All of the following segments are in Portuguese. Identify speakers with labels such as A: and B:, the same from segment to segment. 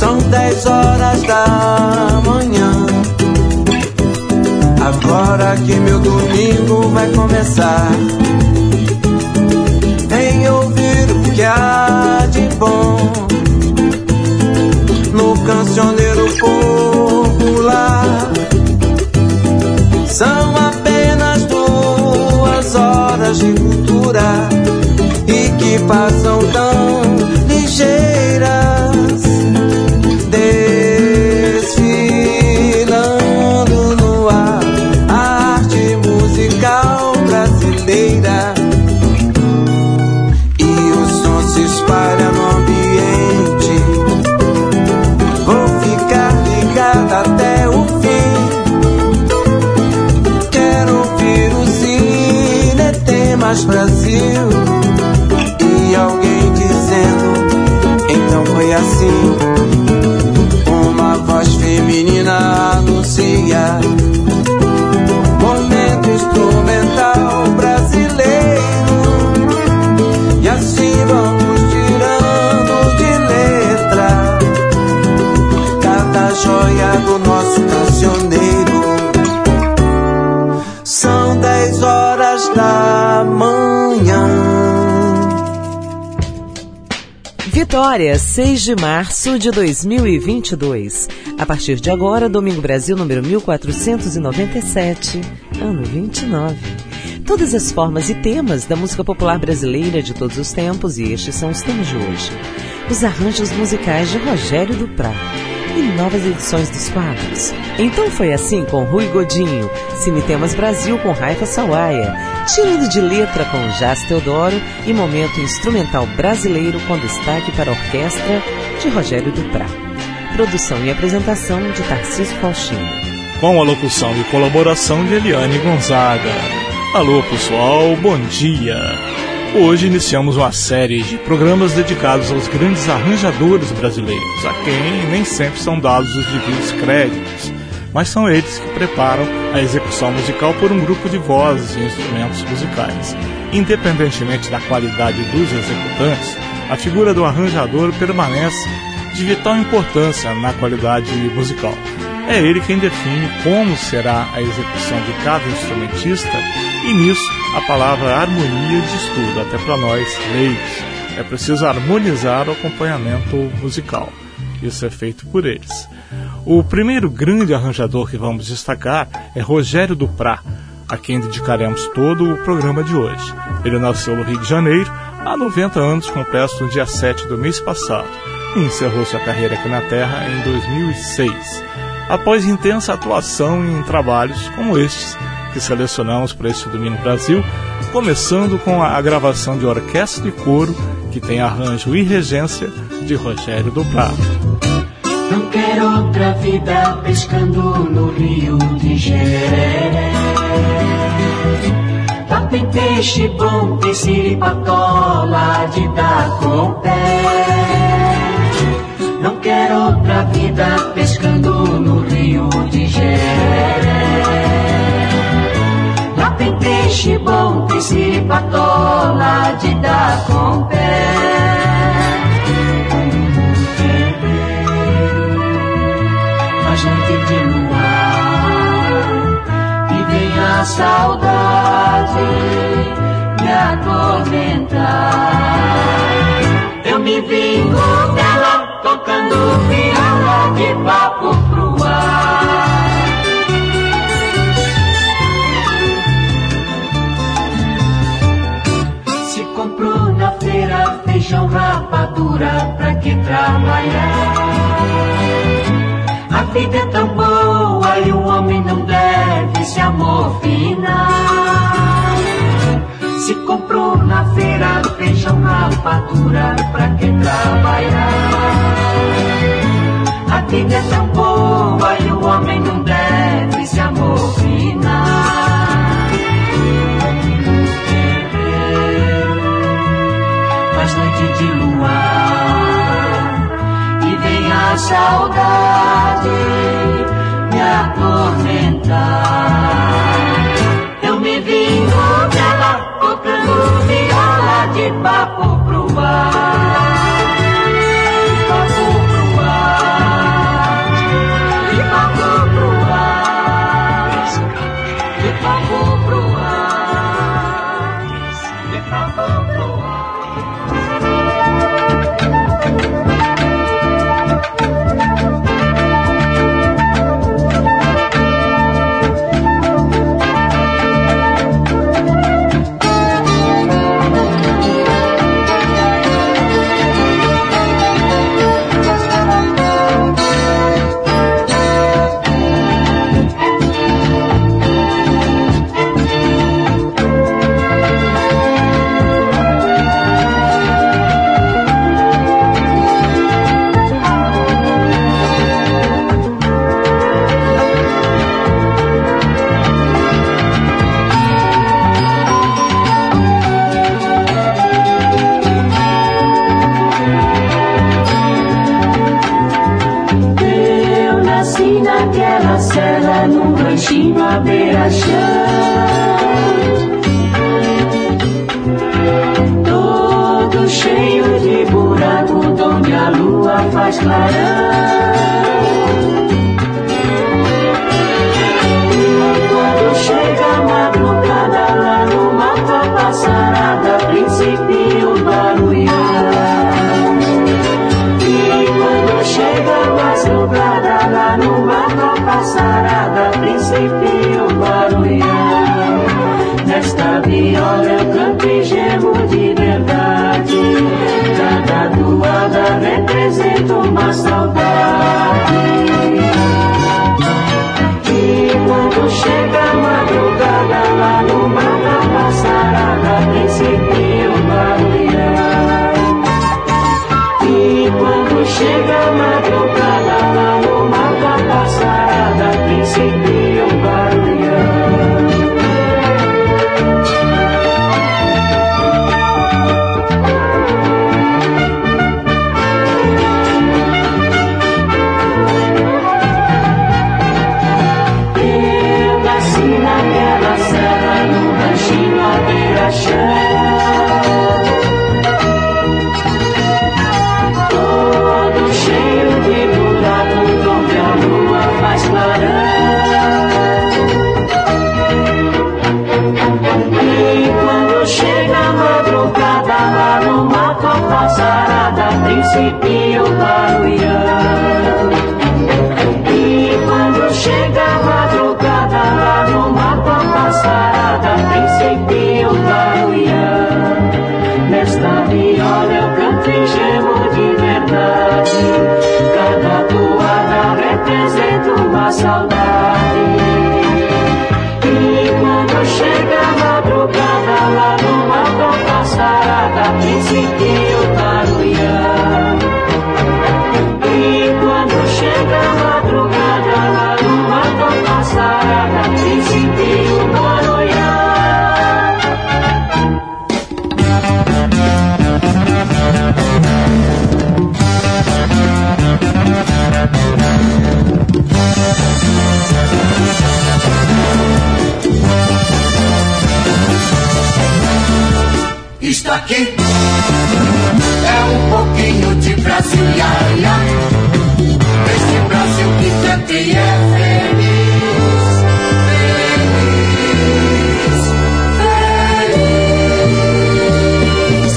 A: São 10 horas da manhã. Agora que meu domingo vai começar, em ouvir o que há de bom no cancioneiro popular. São apenas 2 horas de cultura e que passam tão ligeiras, desfilando no ar a arte musical brasileira. E o som se espalha no ambiente. Vou ficar ligado até o fim. Quero ouvir o Cine Tem Mais Brasil. E alguém dizendo, então foi assim. Uma voz feminina anuncia momento instrumental brasileiro. E assim vamos tirando de letra cada joia do nosso cancioneiro. São 10 horas da manhã.
B: Vitória, 6 de março de 2022. A partir de agora, Domingo Brasil número 1497, ano 29. Todas as formas e temas da música popular brasileira de todos os tempos, e estes são os temas de hoje. Os arranjos musicais de Rogério Duprat e novas edições dos quadros. Então foi assim com Rui Godinho, Cine Temas Brasil com Raifa Sawaia, Tirando de Letra com Jazz Teodoro e Momento Instrumental Brasileiro com destaque para a orquestra de Rogério Duprat. Produção e apresentação de Tarcísio Faustino.
C: Com a locução e colaboração de Eliane Gonzaga. Alô pessoal, bom dia! Hoje iniciamos uma série de programas dedicados aos grandes arranjadores brasileiros, a quem nem sempre são dados os devidos créditos, mas são eles que preparam a execução musical por um grupo de vozes e instrumentos musicais. Independentemente da qualidade dos executantes, a figura do arranjador permanece de vital importância na qualidade musical. É ele quem define como será a execução de cada instrumentista, e nisso a palavra harmonia diz tudo, até para nós, leigos. É preciso harmonizar o acompanhamento musical. Isso é feito por eles. O primeiro grande arranjador que vamos destacar é Rogério Duprat, a quem dedicaremos todo o programa de hoje. Ele nasceu no Rio de Janeiro, há 90 anos, completos no dia 7 do mês passado, e encerrou sua carreira aqui na Terra em 2006. Após intensa atuação em trabalhos como estes, que selecionamos para este Domingo Brasil, começando com a gravação de orquestra e coro, que tem arranjo e regência de Rogério Duprat.
D: Não quero outra vida pescando no rio de Jeré. Lá tem peixe bom, tem siripatola de dar com pé. Não quero outra vida pescando no rio de Jeré. Lá tem peixe bom, tem siripatola de dar com pé. Mas noite de luar e vem a saudade me atormentar. Eu me vingo dela tocando viola de papo pro ar. Se comprou na feira feijão, rapadura, pra que trabalhar? A vida é tão boa e o homem não deve se amofinar. Se comprou na feira feijão, rapadura, pra que trabalhar? A vida é tão boa e o homem não deve se amofinar. Faz noite de luar e vem a saudade me atormentar. Eu me vingo dela tocando viola de papo pro ar. Papo pro ar. naquela serra, num ranchinho à beira-chão, todo cheio de buraco, onde a lua faz clarão. Quando chega a madrugada, lá no mato a passarada principia o barulhão. E quando chega a madrugada, lá no mato a passarada principia o barulhão. Nesta viola eu canto e gemo de verdade, cada toada representa uma saudade. E quando chega a madrugada, lá no mato a passarada principia o barulhão. E quando chega a madrugada, lá no mato a passarada principia o barulhão. Todo cheio de buraco, onde a lua faz clarão. E quando chega a madrugada, lá no mato a passarada principia o barulhão. E quando chega a madrugada, lá no mato a passarada principia o barulhão. Nesta viola eu canto e gemo de verdade, cada toada representa uma saudade. E quando chega a madrugada, lá no mato a passarada principia o barulhão. E quando chega a madrugada, lá no mato a passarada principia o barulhão.
E: Isto aqui é um pouquinho de Brasil, ia, ia. Este Brasil que canta e é feliz, feliz, feliz.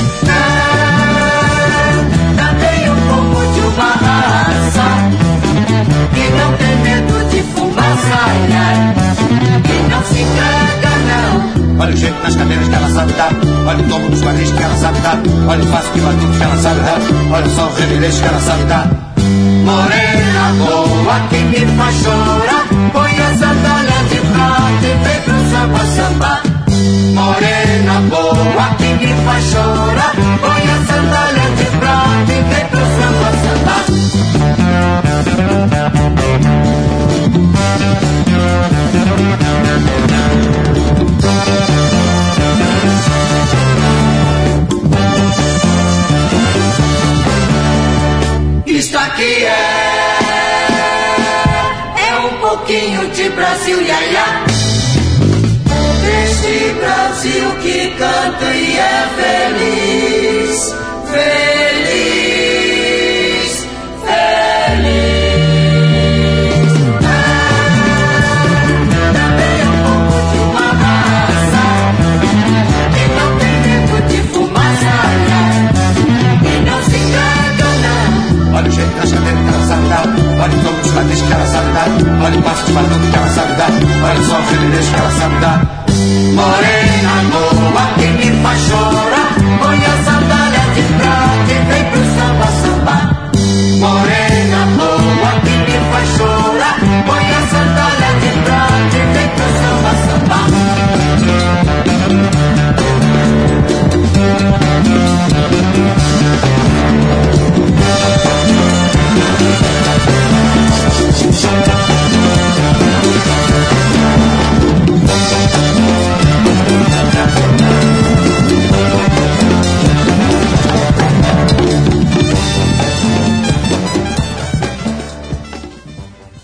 E: Também um pouco de uma raça que não tem medo de fumaça, que não se entrega não. Olha o jeito nas cadeiras que ela sabe dar, olha o tomo dos quadris que ela sabe dar, olha o passo de batuque que ela sabe dar, olha só os revireixos que ela sabe dar. Morena boa que me faz chorar, põe a sandália de prata e vem pro samba samba. Morena boa que me faz chorar, põe a sandália de prata e vem pro samba samba. Isto aqui é um pouquinho de Brasil, ia, ia. Este Brasil que canta e é feliz, feliz, feliz. Também é um pouco de uma raça que não tem medo de fumaça, que não se entrega não. Olha o jeito das cadeiras que ela sabe dar, olha o tom dos quadris que ela sabe dar, olha o passo de batuque que ela sabe dar, olha só os revireixos que ela sabe dar. Morena boa que me faz chorar, põe a sandália de prata e vem pro samba samba. Morena boa que me faz chorar, põe a sandália de prata e vem pro samba samba.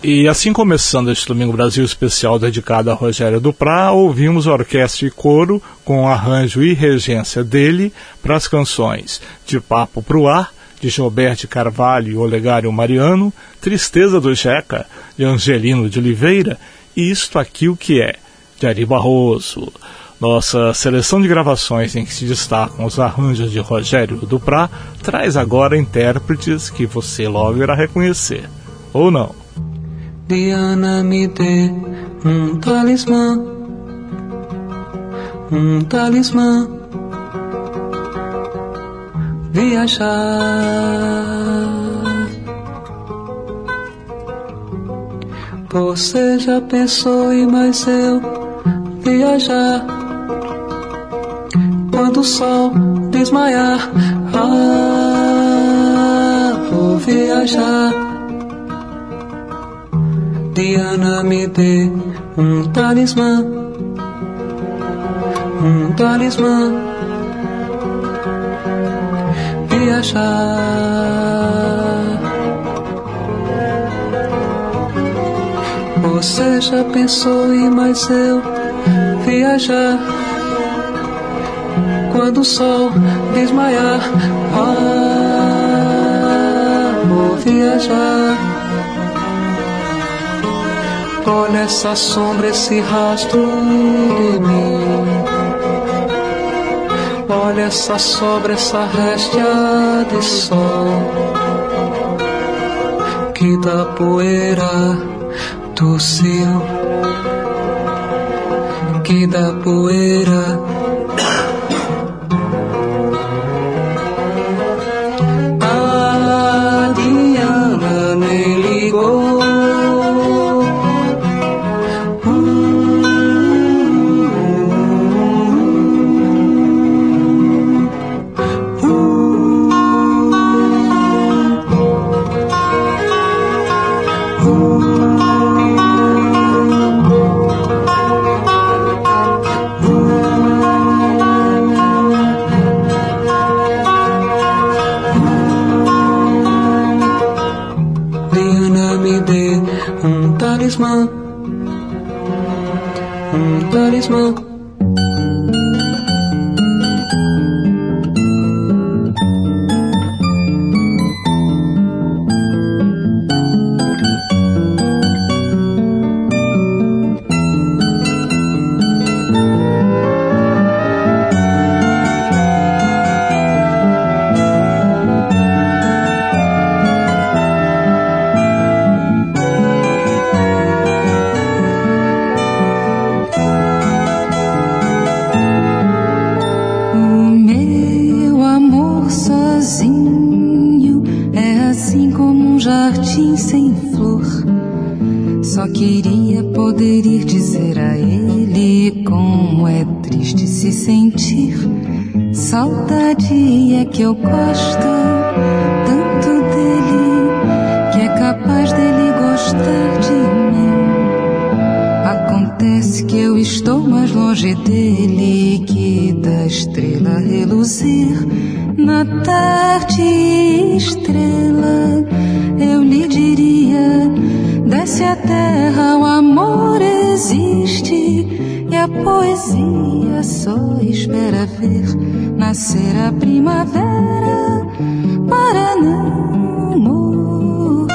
C: E assim, começando este Domingo Brasil especial dedicado a Rogério Duprá, ouvimos orquestra e coro com arranjo e regência dele para as canções De Papo Pro Ar, de Gilberto Carvalho e Olegário Mariano, Tristeza do Jeca, de Angelino de Oliveira, e Isto Aqui o Que É, de Ari Barroso. Nossa seleção de gravações em que se destacam os arranjos de Rogério Duprá traz agora intérpretes que você logo irá reconhecer, ou não.
A: Diana, me dê um talismã, viajar. Você já pensou em mais eu viajar? Quando o sol desmaiar, vou viajar. Diana, me dê um talismã, viajar. Você já pensou em mais eu viajar? Quando o sol desmaiar, vou viajar. Olha essa sombra, esse rastro de mim. Olha essa sobra, essa réstia de sol que da poeira tossiu, que da poeira a Diana nem ligou. Talismã.
F: Saudade é que eu gosto tanto dele, que é capaz dele gostar de mim. Acontece que eu estou mais longe dele que da estrela reluzir. Na tarde estrela, eu lhe diria, desce a terra, o amor existe. E a poesia só espera ver nascer a primavera para não morrer.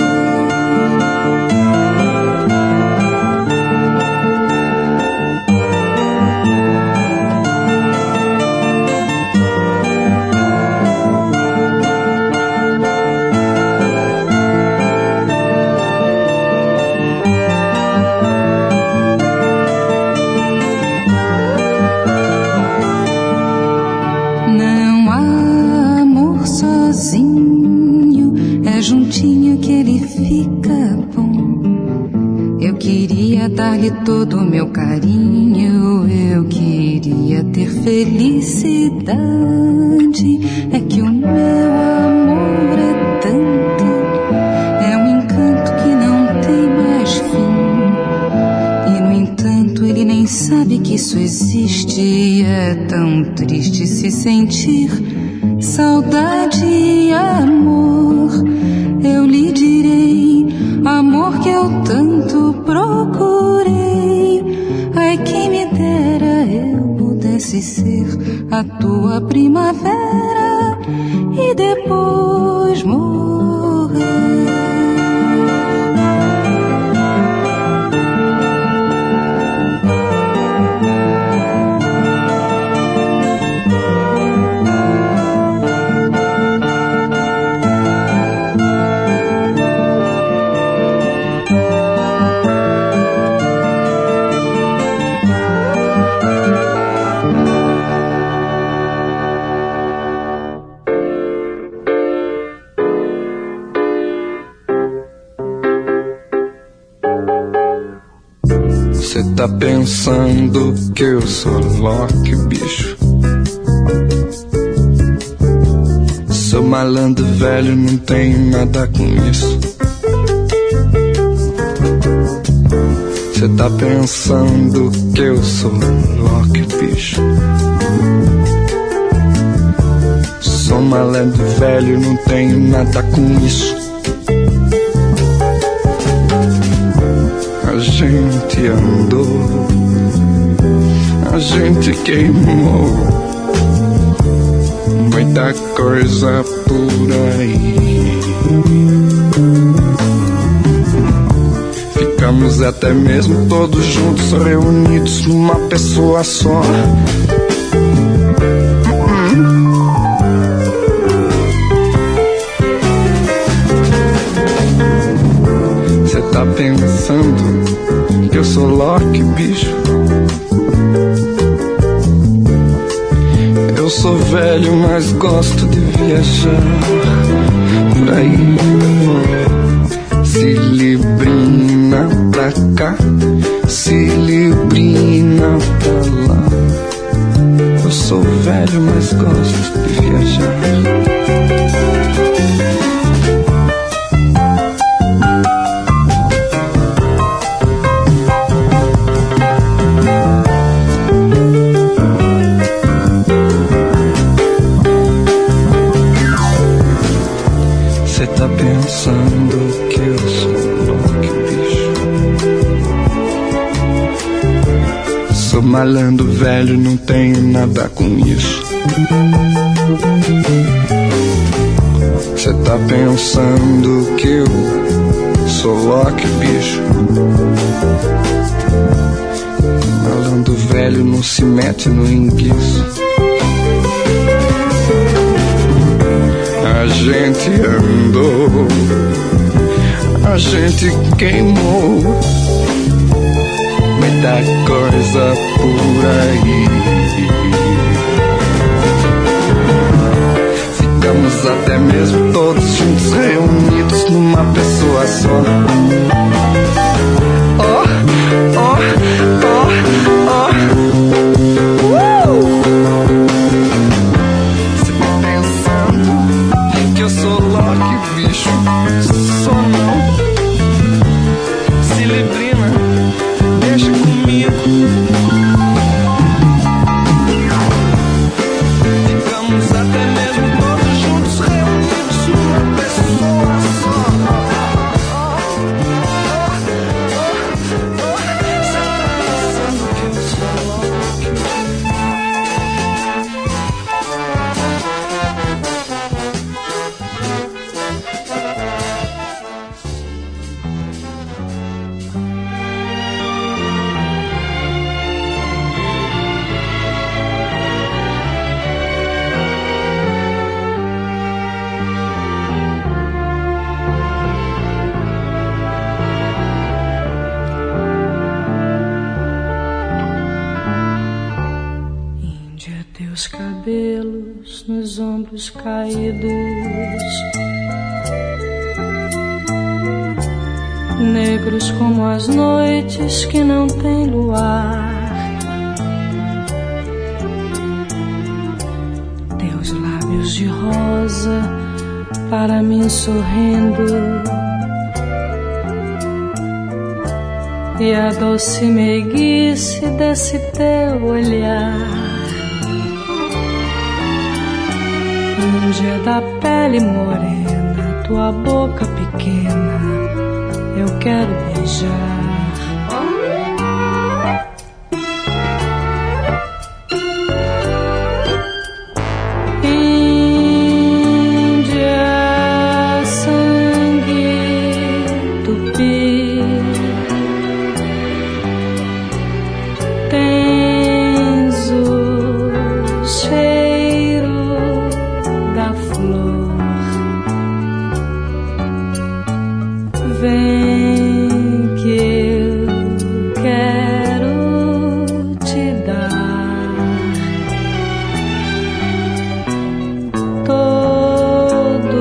F: Juntinho que ele fica bom. Eu queria dar-lhe todo o meu carinho, eu queria ter felicidade. É que o meu amor é tanto, é um encanto que não tem mais fim. E no entanto ele nem sabe que isso existe. É tão triste se sentir saudade e amor. Eu lhe direi, amor, que eu a tua primavera e depois morrer.
G: Cê tá pensando que eu sou Loki, bicho? Sou malandro velho, não tenho nada com isso. Cê tá pensando que eu sou Loki, bicho? Sou malandro velho, não tenho nada com isso. A gente andou, a gente queimou muita coisa por aí. Ficamos até mesmo todos juntos, reunidos numa pessoa só. Cê tá pensando que eu sou Loki, bicho? Eu sou velho, mas gosto de viajar por aí. Cilibrina pra cá, Cilibrina pra lá. Eu sou velho, mas gosto de viajar. Cê tá pensando que eu sou Loki, bicho? Sou malandro velho, não tenho nada com isso. Cê tá pensando que eu sou Loki, bicho? Malandro velho não se mete no enguiço. A gente andou, a gente queimou muita coisa por aí. Ficamos até mesmo todos juntos, reunidos numa pessoa só. Oh, oh, oh, oh. Cê tá pensando que eu sou Loki, bicho? Sou não. Cilibrina, deixa comigo. Ficamos até mesmo todos juntos, reunidos numa pessoa só. Cê tá pensando que eu sou Loki?
F: Índia, teus cabelos nos ombros caídos, negros como as noites que não têm luar. Teus lábios de rosa para mim sorrindo, e a doce meiguice desse teu olhar. Índia da pele morena, tua boca pequena, eu quero beijar. Vem que eu quero te dar todo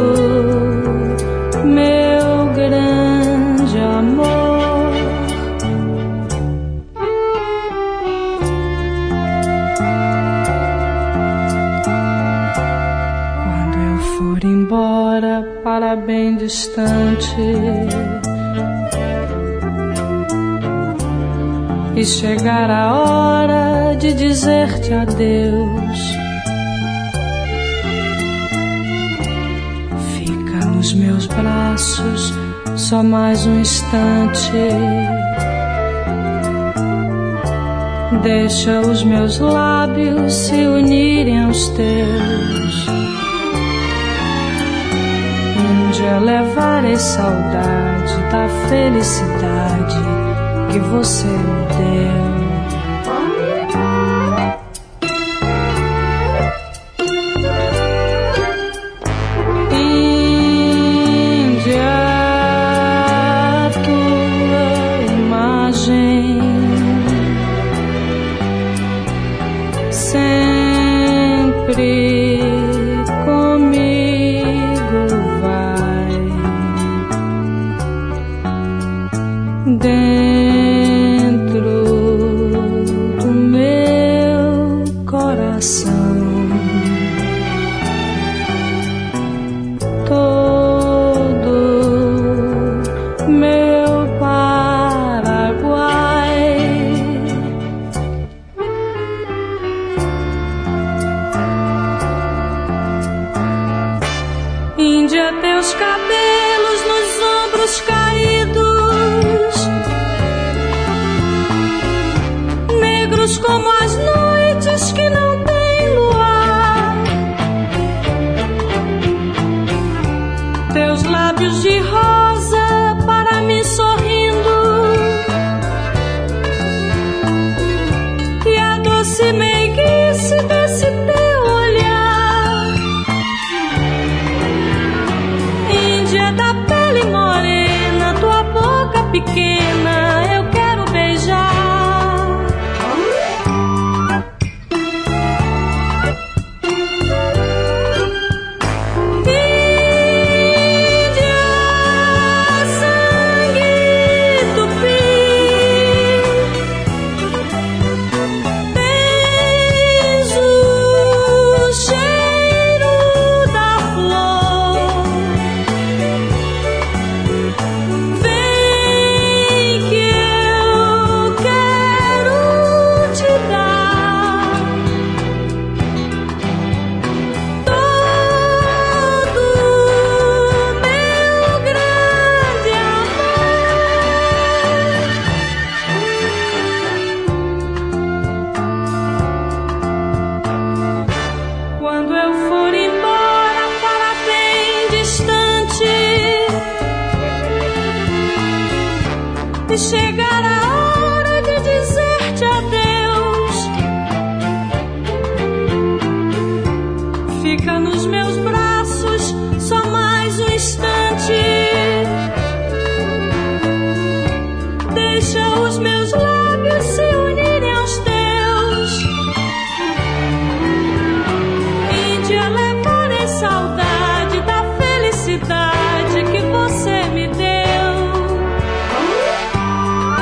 F: meu grande amor. Quando eu for embora para bem distante e chegar a hora de dizer-te adeus, fica nos meus braços só mais um instante. Deixa os meus lábios se unirem aos teus. Um dia levarei saudade da felicidade que você me deu. Índia, tua imagem sempre comigo vai. Dentro do meu coração, todo meu Paraguai. Índia, teus cabelos nos ombros caídos, negros como as noites que não têm luar. Teus lábios de rosa para mim sorrindo, e a doce meiguice desse teu olhar. Índia da pele morena, tua boca pequena eu quero beijar. E chegar a hora de dizer-te adeus, fica nos meus braços só mais um instante. Deixa os meus lábios se unirem aos teus. Índia, levarei saudade da felicidade que você me deu.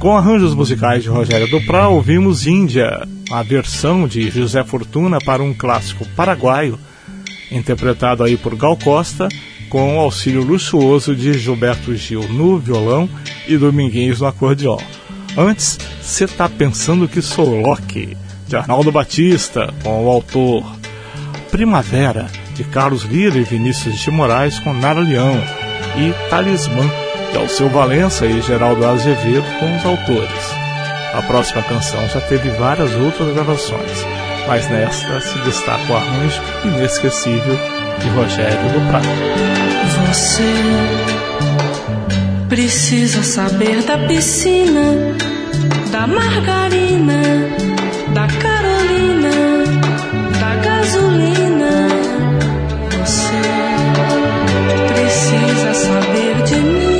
C: Com arranjos musicais de Rogério Duprat, ouvimos Índia, a versão de José Fortuna para um clássico paraguaio, interpretado aí por Gal Costa, com o auxílio luxuoso de Gilberto Gil no violão e Dominguinhos no acordeon. Antes, Cê Tá Pensando Que Sou Loki, de Arnaldo Batista, com o autor. Primavera, de Carlos Lira e Vinícius de Moraes, com Nara Leão. E Talismã, de Alceu Valença e Geraldo Azevedo, com os autores. A próxima canção já teve várias outras gravações, mas nesta se destaca o arranjo inesquecível de Rogério Duprat.
H: Você precisa saber da piscina, da margarina, da Carolina, da gasolina. Você precisa saber de mim.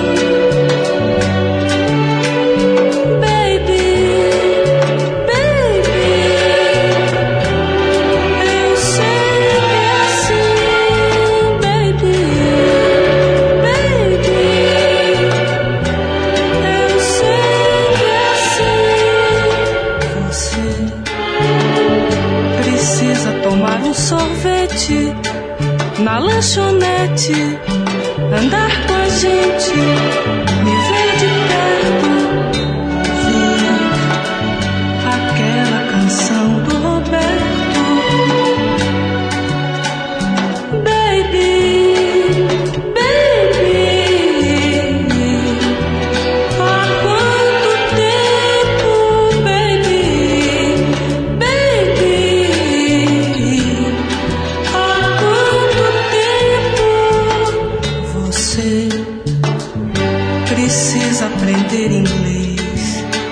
H: Sorvete na lanchonete, andar com a gente, me ver de perto, ouvir aquela canção do Roberto. Baby, baby, há quanto tempo, baby, baby. Precisa aprender inglês,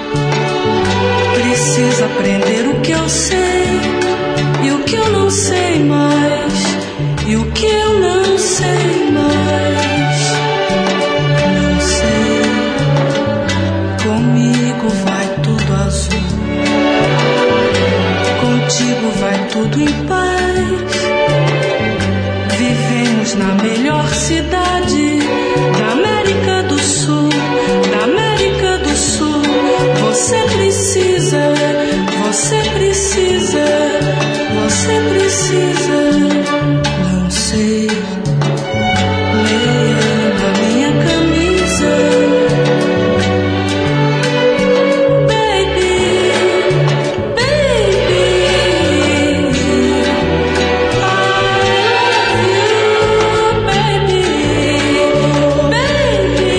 H: precisa aprender o que eu sei e o que eu não sei mais, e o que eu não sei mais. Não sei, comigo vai tudo azul, contigo vai tudo em paz. Vivemos na melhor cidade da América do Sul, da América do Sul. Você precisa, você precisa, você precisa. Não sei, leia na minha camisa. Baby, baby, I love you, baby.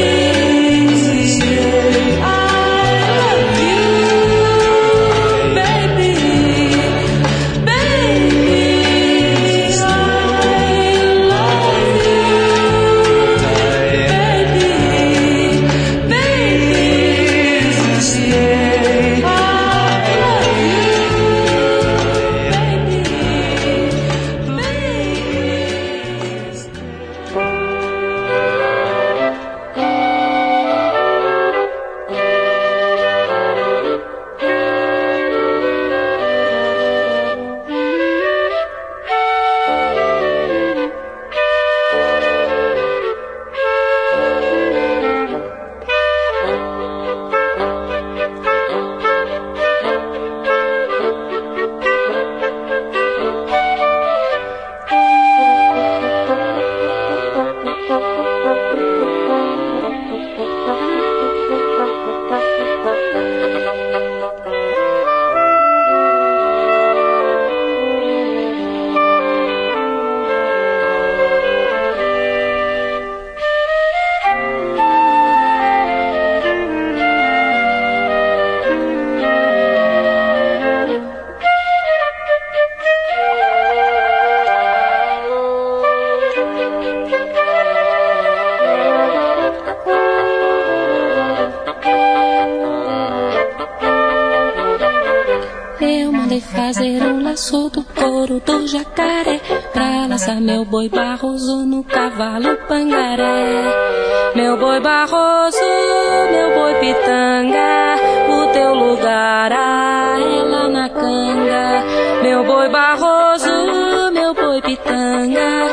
F: fazer um laço do couro do jacaré, pra laçar meu boi Barroso no cavalo Pangaré. Meu boi Barroso, meu boi Pitanga, o teu lugar é lá na canga. Meu boi Barroso, meu boi Pitanga, o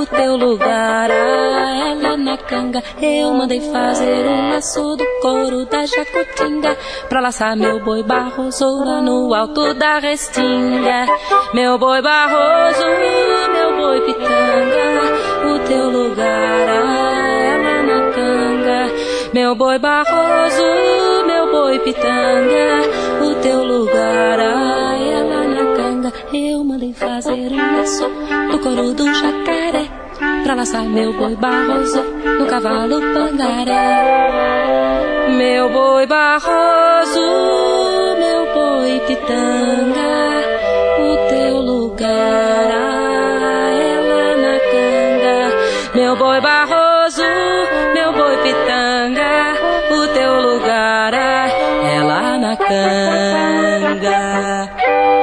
F: o teu lugar. Ah, ela na canga, eu mandei fazer um laço do couro da Jacutinga pra laçar meu boi Barroso lá no alto da Restinga. Meu boi Barroso, meu boi Pitanga, o teu lugar. Ah, ela na canga, meu boi Barroso, meu boi Pitanga, o teu lugar. Ah, ela na canga, eu mandei fazer um laço do couro do jacaré pra laçar meu boi Barroso no cavalo Pangaré. Meu boi Barroso, meu boi Pitanga, o teu lugar. Ah, ela na canga, meu boi Barroso, meu boi Pitanga, o teu lugar. Ah, ela na canga.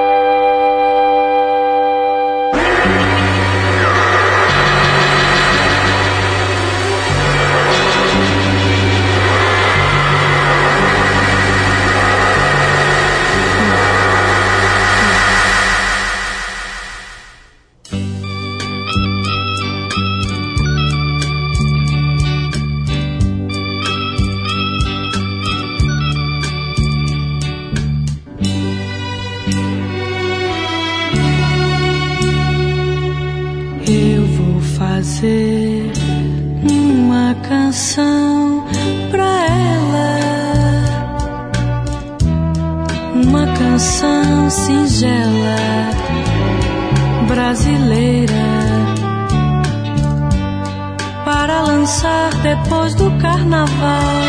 H: Fazer uma canção pra ela, uma canção singela, brasileira, para lançar depois do carnaval.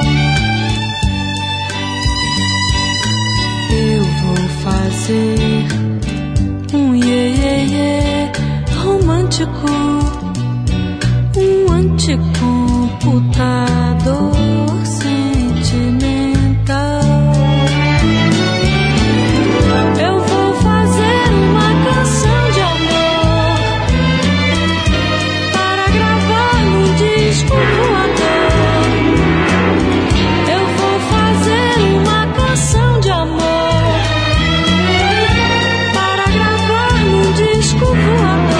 H: Eu vou fazer um iê-iê-iê romântico, um anticomputador sentimental. Eu vou fazer uma canção de amor para gravar num disco voador. Eu vou fazer uma canção de amor para gravar num disco voador.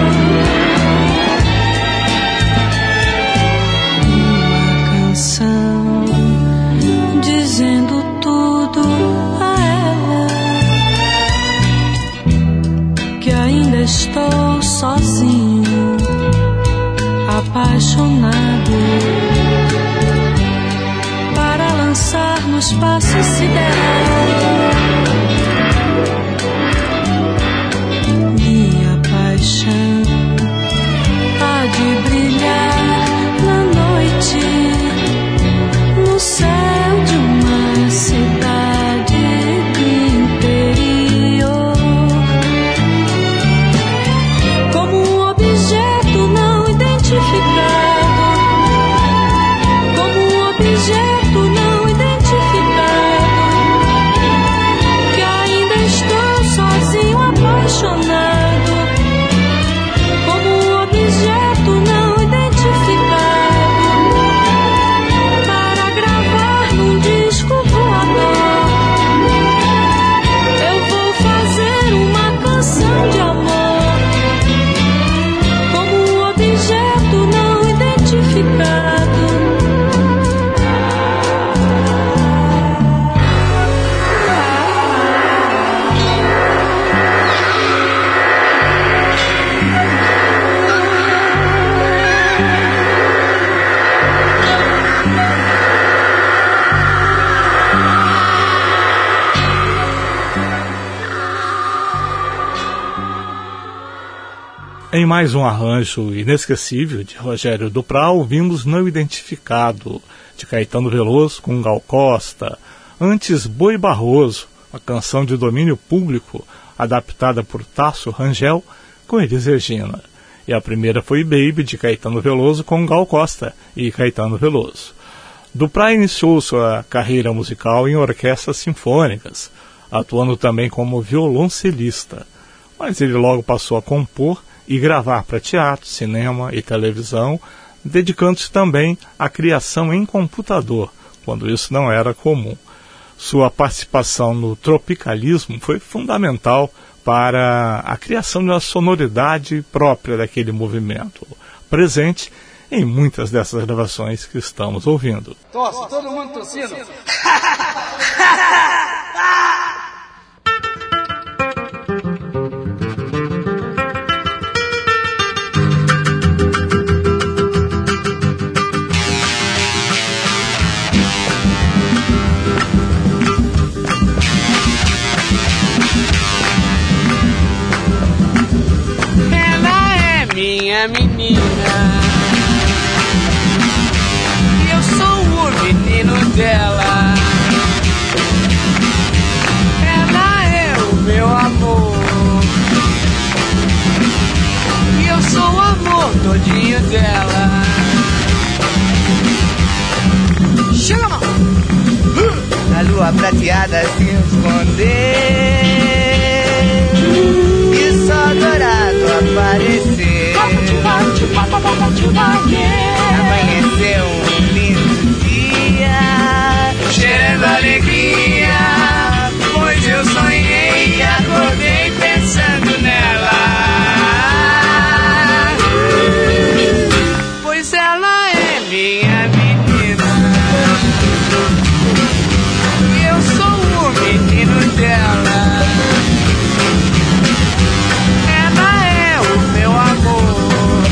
H: Dizendo tudo a ela, que ainda estou sozinho, apaixonado, para lançar no espaço sideral minha paixão. Há de brilhar na noite, no céu de uma cidade do interior, como um objeto não identificado, como um objeto não identificado, que ainda estou sozinho, apaixonado, como um objeto não identificado, para gravar num disco voador. Eu vou fazer uma canção de amor, como um objeto não identificado.
C: Em mais um arranjo inesquecível de Rogério Duprat, ouvimos Não Identificado, de Caetano Veloso com Gal Costa. Antes, Boi Barroso, uma canção de domínio público, adaptada por Tasso Rangel, com Elis Regina. E a primeira foi Baby, de Caetano Veloso, com Gal Costa e Caetano Veloso. Duprat iniciou sua carreira musical em orquestras sinfônicas, atuando também como violoncelista, mas ele logo passou a compor e gravar para teatro, cinema e televisão, dedicando-se também à criação em computador, quando isso não era comum. Sua participação no tropicalismo foi fundamental para a criação de uma sonoridade própria daquele movimento, presente em muitas dessas gravações que estamos ouvindo.
G: Tosse, todo mundo tossindo.
I: Ela é minha menina, eu sou o menino dela. Ela é o meu amor, e eu sou o amor todinho dela. Chega, mão!
J: A lua prateada se escondeu e o sol dourado apareceu. Amanheceu um lindo dia,
I: cheirando alegria, pois eu sonhei e acordei pensando nela. Pois ela é minha menina, e eu sou o menino dela. Ela é o meu amor,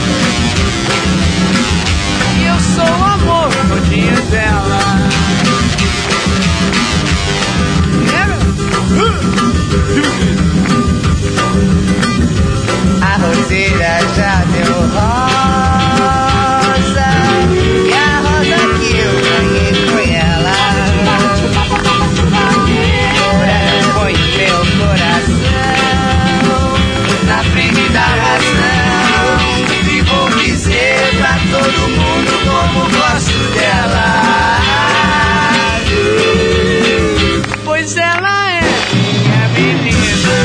I: e eu sou o amor todinho dela.
J: a roseira já deu rosa, e a rosa que eu ganhei foi ela. Põe meu coração
I: Na frente da razão, e vou dizer pra todo mundo como gosto dela. Pois ela é minha menina,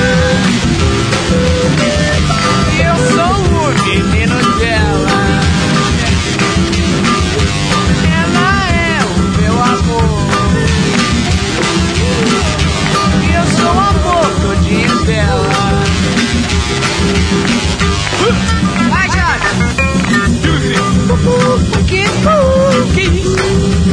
I: e eu sou o menino dela. Ela é o meu amor, e eu sou o amor todinho dela. Vai, Jana! Que isso?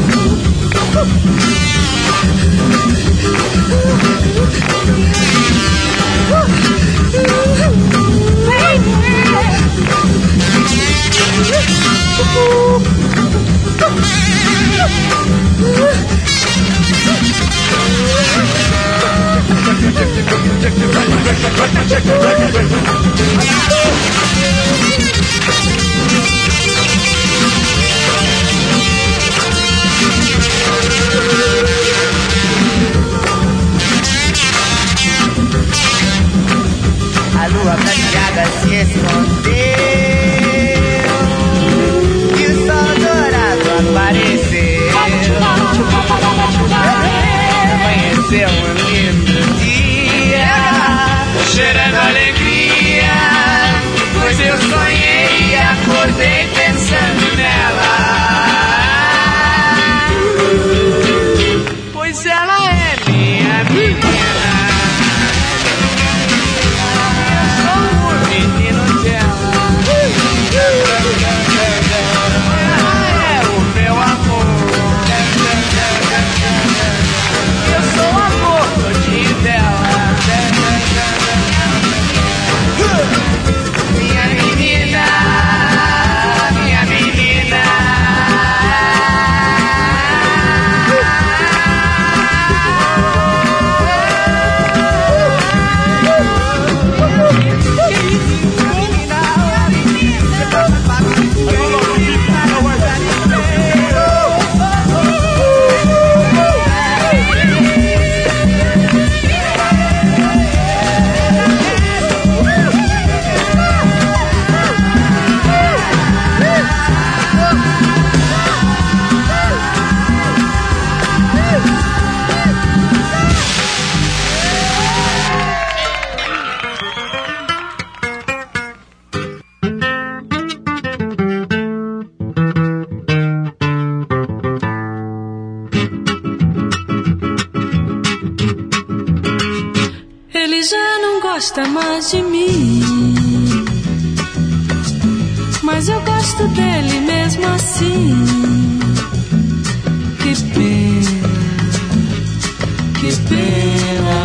J: a lua prateada se escondeu e o sol dourado apareceu. Amanheceu um lindo dia,
I: cheirando alegria, pois eu sonhei e acordei pensando nela. Pois ela é minha menina, eu sou o menino dela.
H: mas eu gosto dele mesmo assim. Que pena, que pena.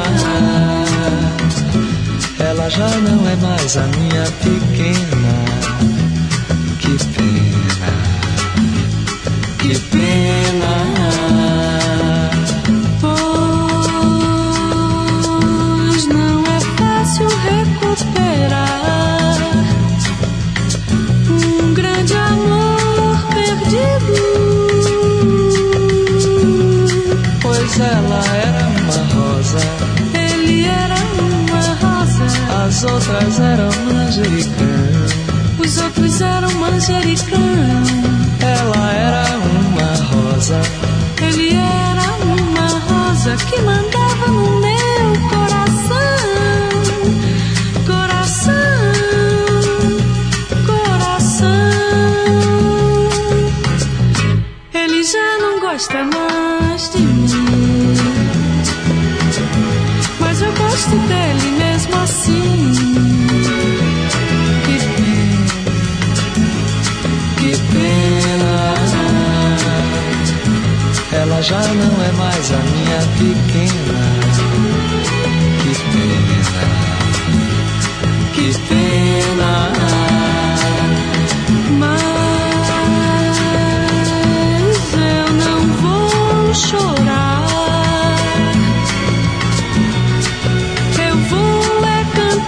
K: Ela já não é mais a minha pequena. Que pena, que pena.
H: Pois não é fácil recuperar um grande amor perdido.
K: Pois ela era uma rosa,
H: ele era uma rosa,
K: as outras eram manjericão,
H: os outros eram manjericão.
K: Ela era uma rosa,
H: ele era uma rosa que mandava no meu coração, coração, coração. Ele já não gosta mais de mim, mas eu gosto dele mesmo assim. Que pena,
K: que pena. Ela já não é mais a minha pequena. Que pena, que pena.
H: Mas eu não vou chorar, eu vou é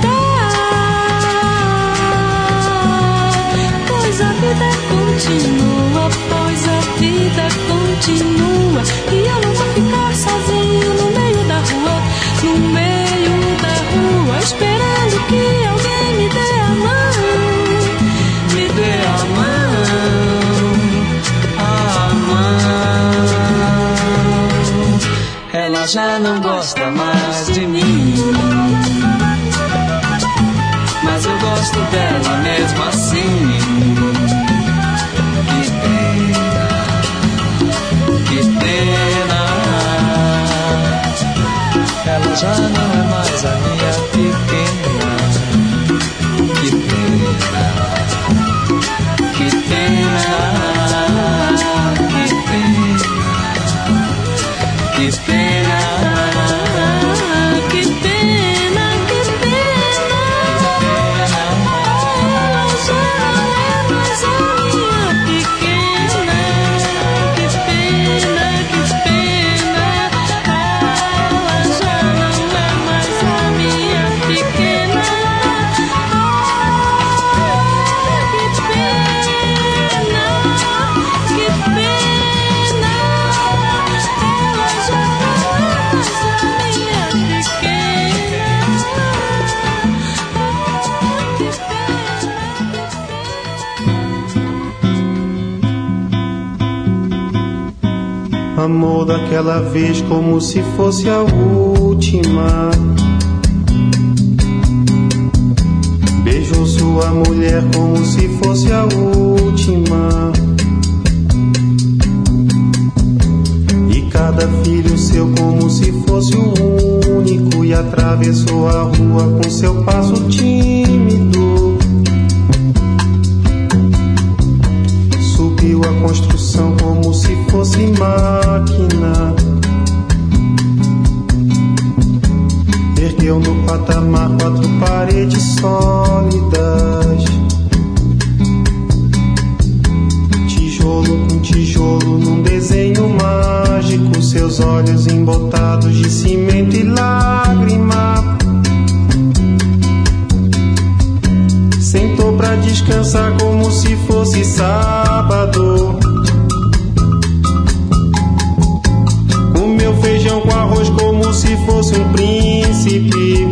H: cantar, pois a vida continua, pois a vida continua, e eu não vou ficar sozinho no meio da rua, no meio da rua, esperando que alguém me dê a mão, me dê a
K: mão. Ela já não gosta mais de mim, mas eu gosto dela mesmo assim. Que pena, que pena. Ela já não é mais a minha pequena. Que pena, que pena, que pena, que pena, que pena, que pena. Ela já não é mais a minha pequena. Que pena, que pena. Ela já não é mais a minha pequena. Que pena, que pena. Ela já não é mais a minha pequena.
L: Amor daquela vez como se fosse a última. Beijou sua mulher como se fosse a última. E cada filho seu como se fosse o único. E atravessou a rua com seu passo tímido. Subiu a construção como se fosse máquina. Ergueu no patamar 4 paredes sólidas. Tijolo com tijolo num desenho mágico. Seus olhos embotados de cimento e lágrima. Sentou pra descansar como se fosse sábado. Comeu feijão com arroz como se fosse um príncipe.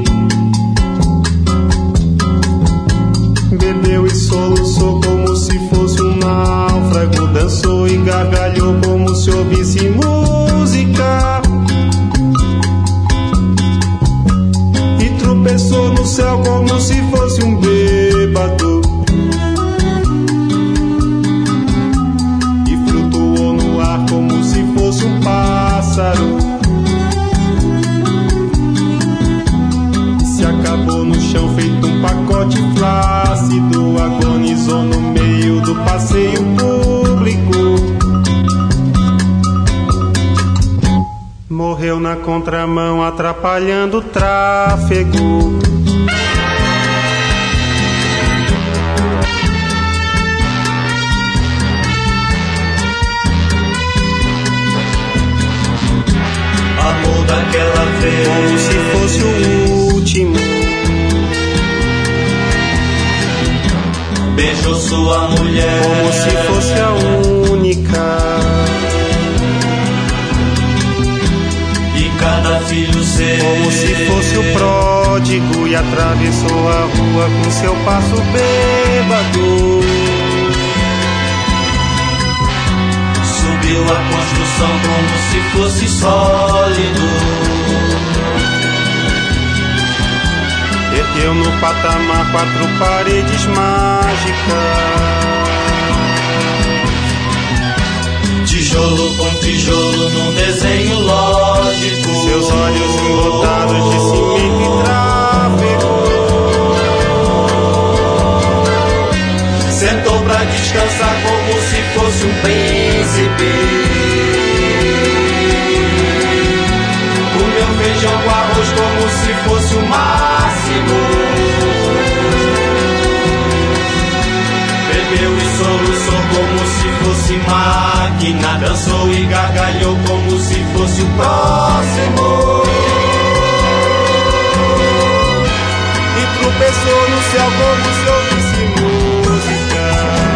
L: Bebeu e soluçou como se fosse um náufrago. Dançou e gargalhou como se ouvisse música. E tropeçou no céu como se fosse um bêbado. E flutuou no ar como se fosse um pássaro. Se acabou no chão feito um pacote flácido. Agonizou no meio Morreu na contramão atrapalhando o tráfego.
E: Amor daquela vez
L: como se fosse o último.
E: Beijou sua mulher
L: como se fosse a única.
E: E cada filho seu
L: como se fosse o pródigo. E atravessou a rua com seu passo bêbado.
E: Subiu a construção como se fosse sólido.
L: Ergueu no patamar 4 paredes mágicas.
E: Tijolo com tijolo num desenho lógico.
L: Seus olhos embotados de cimento e tráfego.
E: Sentou pra descansar como se fosse um príncipe. Comeu feijão com arroz como se fosse o máximo. Bebeu e soluçou como se fosse máquina. Dançou e gargalhou como se fosse o próximo.
L: E tropeçou no céu como se ouvisse música.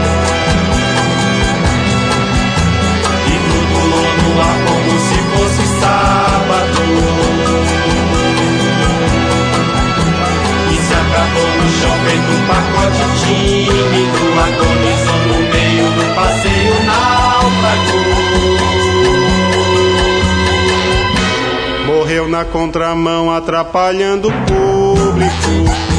E: E flutuou no ar como se fosse sábado. E se acabou no chão feito um pacote tímido. Agonizou no meio do passeio náufrago.
L: Morreu na contramão atrapalhando o público.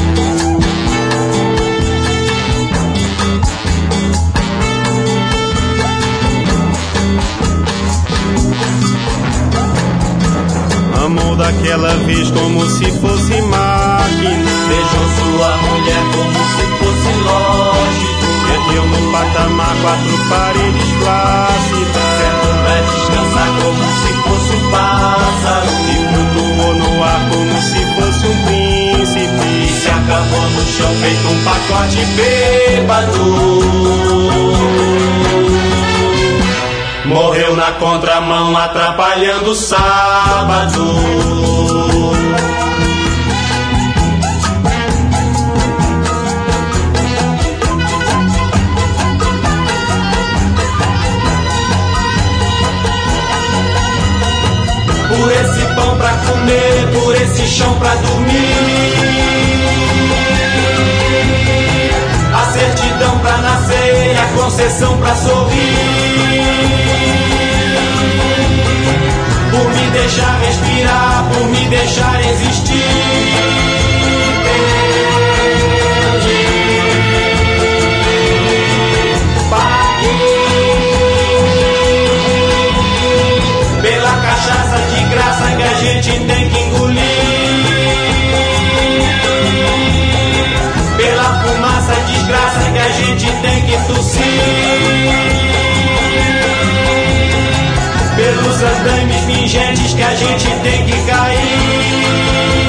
L: Amou daquela vez como se fosse máquina.
E: Beijou sua mulher como se fosse lógico.
L: Ergueu no patamar 4 paredes plácidas.
E: Sentou pra descansar como se fosse um pássaro.
L: E flutuou no ar como se fosse um príncipe.
E: E se acabou no chão feito um pacote bêbado. Morreu na contramão atrapalhando o sábado. Por esse pão pra comer, por esse chão pra dormir. A certidão pra nascer, a concessão pra sorrir. Por me deixar respirar, por me deixar existir. Pela cachaça de graça que a gente tem que engolir. Pela fumaça desgraça que a gente tem que tossir. Pelos andames fingentes que a gente tem que cair.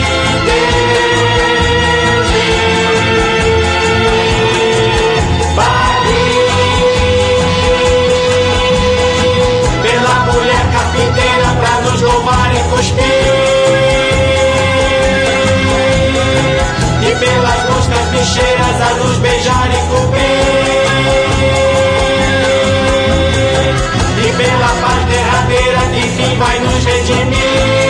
E: Pela mulher carpinteira pra nos louvar e cuspir. E pelas moscas bicheiras a nos beijar e cobrir. E pela paz derradeira que fim vai nos redimir.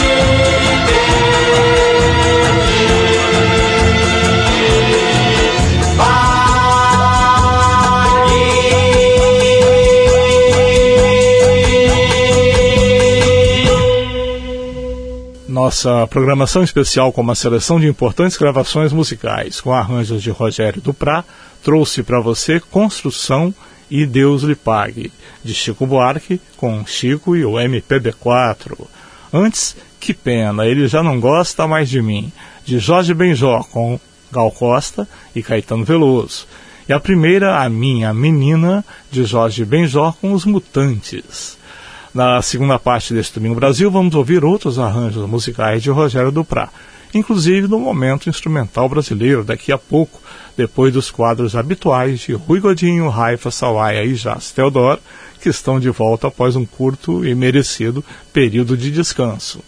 C: Nossa programação especial com uma seleção de importantes gravações musicais com arranjos de Rogério Duprá trouxe para você Construção e Deus lhe pague, de Chico Buarque, com Chico e o MPB4. Antes, Que Pena, Ele Já Não Gosta Mais de Mim, de Jorge Benjó, com Gal Costa e Caetano Veloso. E a primeira, A Minha Menina, de Jorge Benjó, com Os Mutantes. Na segunda parte deste Domingo Brasil, vamos ouvir outros arranjos musicais de Rogério Duprat, inclusive no momento instrumental brasileiro, daqui a pouco, depois dos quadros habituais de Rui Godinho, Raifa, Sawaia e Jazz Teodoro, que estão de volta após um curto e merecido período de descanso.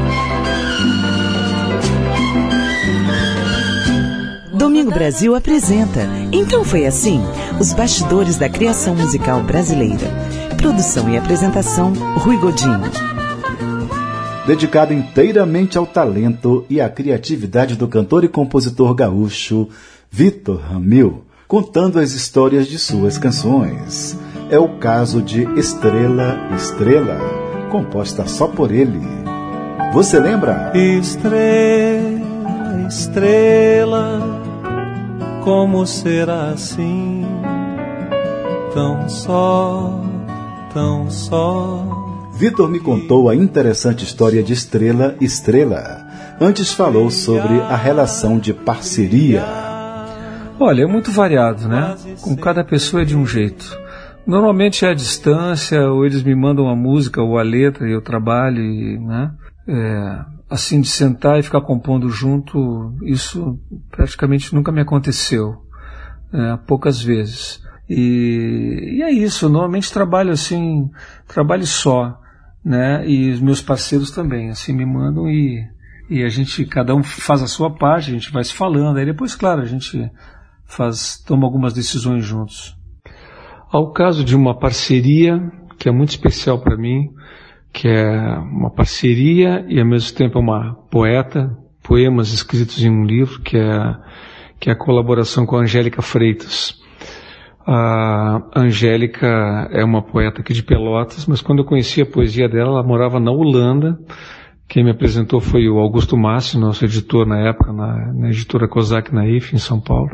B: Domingo Brasil apresenta Então Foi Assim, os bastidores da criação musical brasileira. Produção e apresentação, Rui Godinho.
M: Dedicado inteiramente ao talento e à criatividade do cantor e compositor gaúcho Vitor Ramil, contando as histórias de suas canções. É o caso de Estrela, Estrela, composta só por ele. Você lembra?
L: Estrela, estrela, como será assim? Tão só, tão só.
M: Vitor me contou a interessante história de Estrela, Estrela. Antes falou sobre a relação de parceria.
N: Olha, é muito variado, né? Com cada pessoa é de um jeito. Normalmente é a distância, ou eles me mandam a música ou a letra e eu trabalho, né? Assim, de sentar e ficar compondo junto, isso praticamente nunca me aconteceu, poucas vezes. E é isso, normalmente trabalho assim, trabalho só, né? E os meus parceiros também, assim, me mandam e a gente, cada um faz a sua parte, a gente vai se falando, aí depois, claro, a gente toma algumas decisões juntos. Ao caso de uma parceria, que é muito especial para mim, que é uma parceria e ao mesmo tempo é uma poeta, poemas escritos em um livro, que é a colaboração com a Angélica Freitas. A Angélica é uma poeta aqui de Pelotas, mas quando eu conheci a poesia dela, ela morava na Holanda. Quem me apresentou foi o Augusto Massi, nosso editor na época, na editora Kozak Naif, em São Paulo.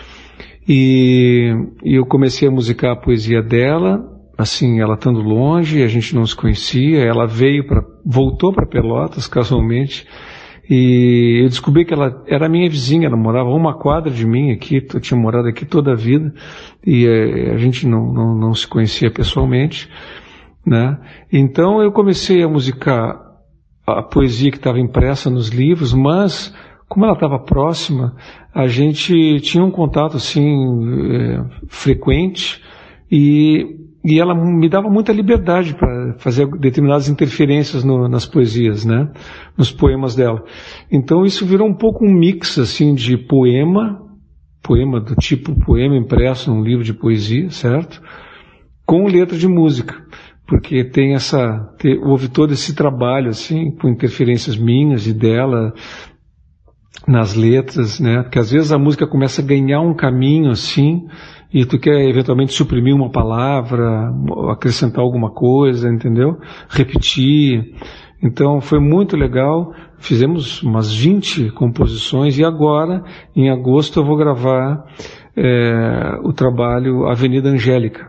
N: E eu comecei a musicar a poesia dela, assim, ela estando longe, a gente não se conhecia, ela voltou para Pelotas, casualmente, e eu descobri que ela era minha vizinha, ela morava a uma quadra de mim aqui, eu tinha morado aqui toda a vida, e a gente não se conhecia pessoalmente, né? Então eu comecei a musicar a poesia que estava impressa nos livros, mas como ela estava próxima, a gente tinha um contato assim frequente e ela me dava muita liberdade para fazer determinadas interferências nas poesias, né? Nos poemas dela. Então isso virou um pouco um mix assim de poema do tipo poema impresso num livro de poesia, certo? Com letra de música, porque houve todo esse trabalho assim, com interferências minhas e dela nas letras, né? Porque às vezes a música começa a ganhar um caminho assim, e tu quer eventualmente suprimir uma palavra, acrescentar alguma coisa, entendeu? Repetir. Então foi muito legal, fizemos umas 20 composições e agora, em agosto, eu vou gravar o trabalho Avenida Angélica.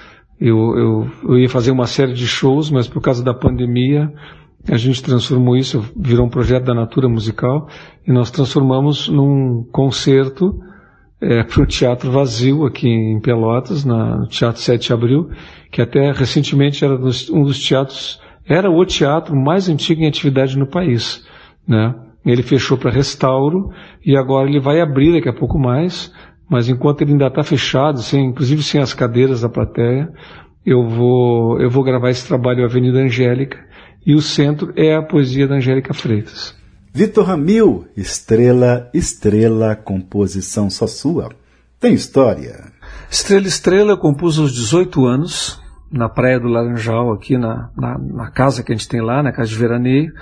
N: Eu ia fazer uma série de shows, mas por causa da pandemia a gente transformou isso, virou um projeto da Natura Musical, e nós transformamos num concerto para o Teatro Vazio, aqui em Pelotas, no Teatro 7 de Abril, que até recentemente era um dos teatros, era o teatro mais antigo em atividade no país, né? Ele fechou para restauro, e agora ele vai abrir daqui a pouco mais, mas enquanto ele ainda está fechado, inclusive sem as cadeiras da plateia, eu vou gravar esse trabalho Avenida Angélica, e o centro é a poesia da Angélica Freitas.
M: Vitor Ramil, Estrela, Estrela, composição só sua. Tem história?
N: Estrela, Estrela eu compus aos 18 anos, na Praia do Laranjal, aqui na casa que a gente tem lá, na casa de veraneio,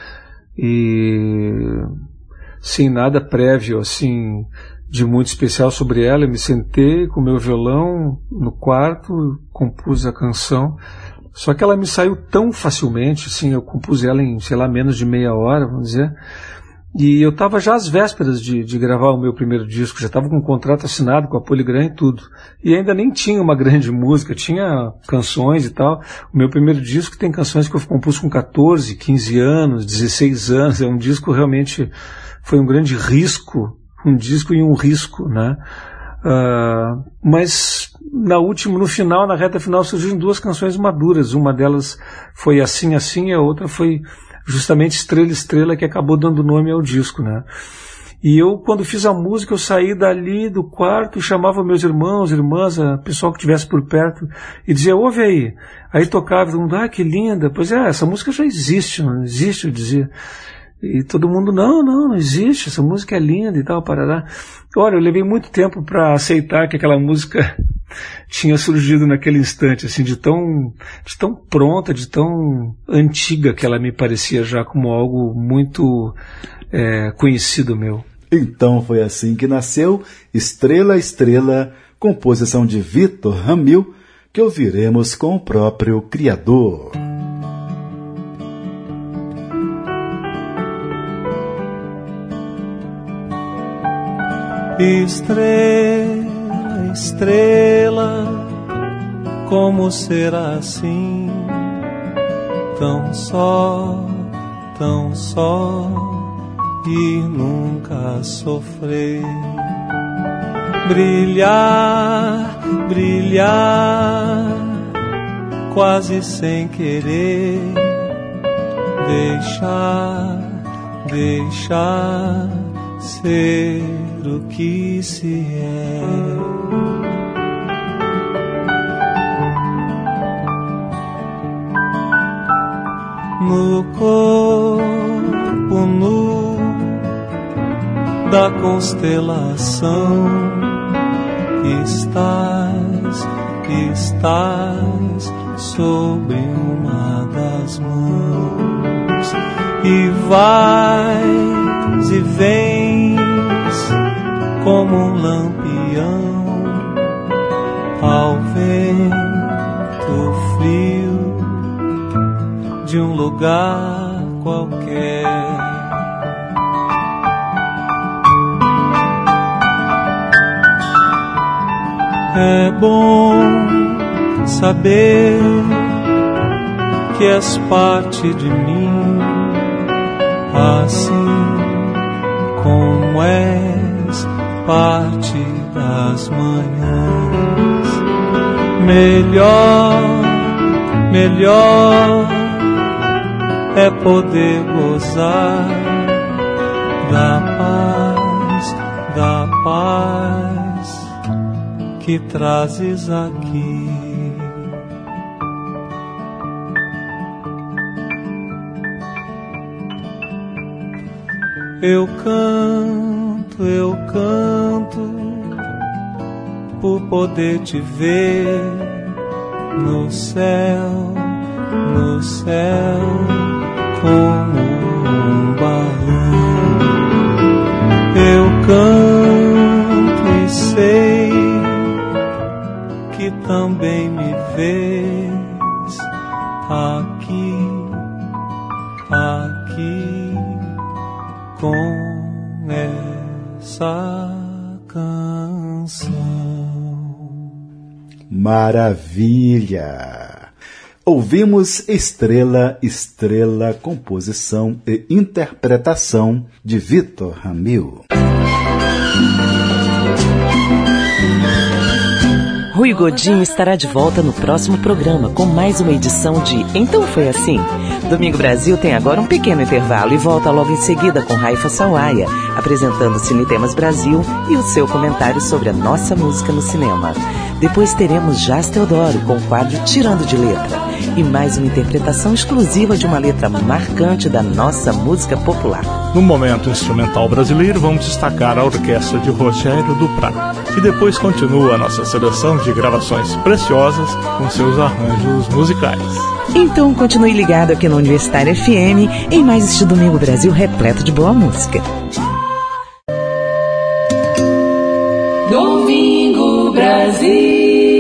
N: e sem nada prévio, assim, de muito especial sobre ela. Eu me sentei com meu violão no quarto, compus a canção. Só que ela me saiu tão facilmente, assim, eu compus ela em, menos de meia hora, vamos dizer. E eu estava já às vésperas de gravar o meu primeiro disco, já estava com um contrato assinado com a Polygram e tudo. E ainda nem tinha uma grande música, tinha canções e tal. O meu primeiro disco tem canções que eu compus com 14, 15 anos, 16 anos. É um disco realmente, foi um grande risco, um disco e um risco, né? Mas no final, na reta final, surgiram 2 canções maduras. Uma delas foi Assim, Assim, e a outra foi justamente Estrela, Estrela, que acabou dando nome ao disco, né? E eu, quando fiz a música, eu saí dali do quarto, chamava meus irmãos, irmãs, a pessoal que estivesse por perto, e dizia, ouve aí. Aí tocava, todo mundo, que linda. Pois é, essa música já existe, não existe, eu dizia. E todo mundo, não existe, essa música é linda e tal, parará. Olha, eu levei muito tempo para aceitar que aquela música tinha surgido naquele instante, assim, de tão pronta, de tão antiga que ela me parecia já como algo muito conhecido meu.
M: Então foi assim que nasceu Estrela, Estrela, composição de Vitor Ramil, que ouviremos com o próprio criador.
O: Estrela, estrela, como será assim? Tão só e nunca sofrer. Brilhar, brilhar, quase sem querer. Deixar ser o que se é. No corpo nu da constelação estás sobre uma das mãos e vais e vens como um lampião ao vento frio de um lugar qualquer. É bom saber que és parte de mim, assim como és parte das manhãs. Melhor é poder gozar da paz que trazes aqui. Eu canto por poder te ver no céu como um balão. Eu canto e sei que também me vês aqui com essa canção.
M: Maravilha! Ouvimos Estrela, Estrela, composição e interpretação de Vitor Ramil.
B: Rui Godinho estará de volta no próximo programa com mais uma edição de Então Foi Assim. Domingo Brasil tem agora um pequeno intervalo e volta logo em seguida com Raifa Sawaia, apresentando Cine Temas Brasil e o seu comentário sobre a nossa música no cinema. Depois teremos Jazz Teodoro com o quadro Tirando de Letra e mais uma interpretação exclusiva de uma letra marcante da nossa música popular.
C: No momento instrumental brasileiro, vamos destacar a orquestra de Rogério Duprat. E depois continua a nossa seleção de gravações preciosas com seus arranjos musicais.
B: Então continue ligado aqui na Universitária FM em mais este Domingo Brasil repleto de boa música.
H: Domingo Brasil.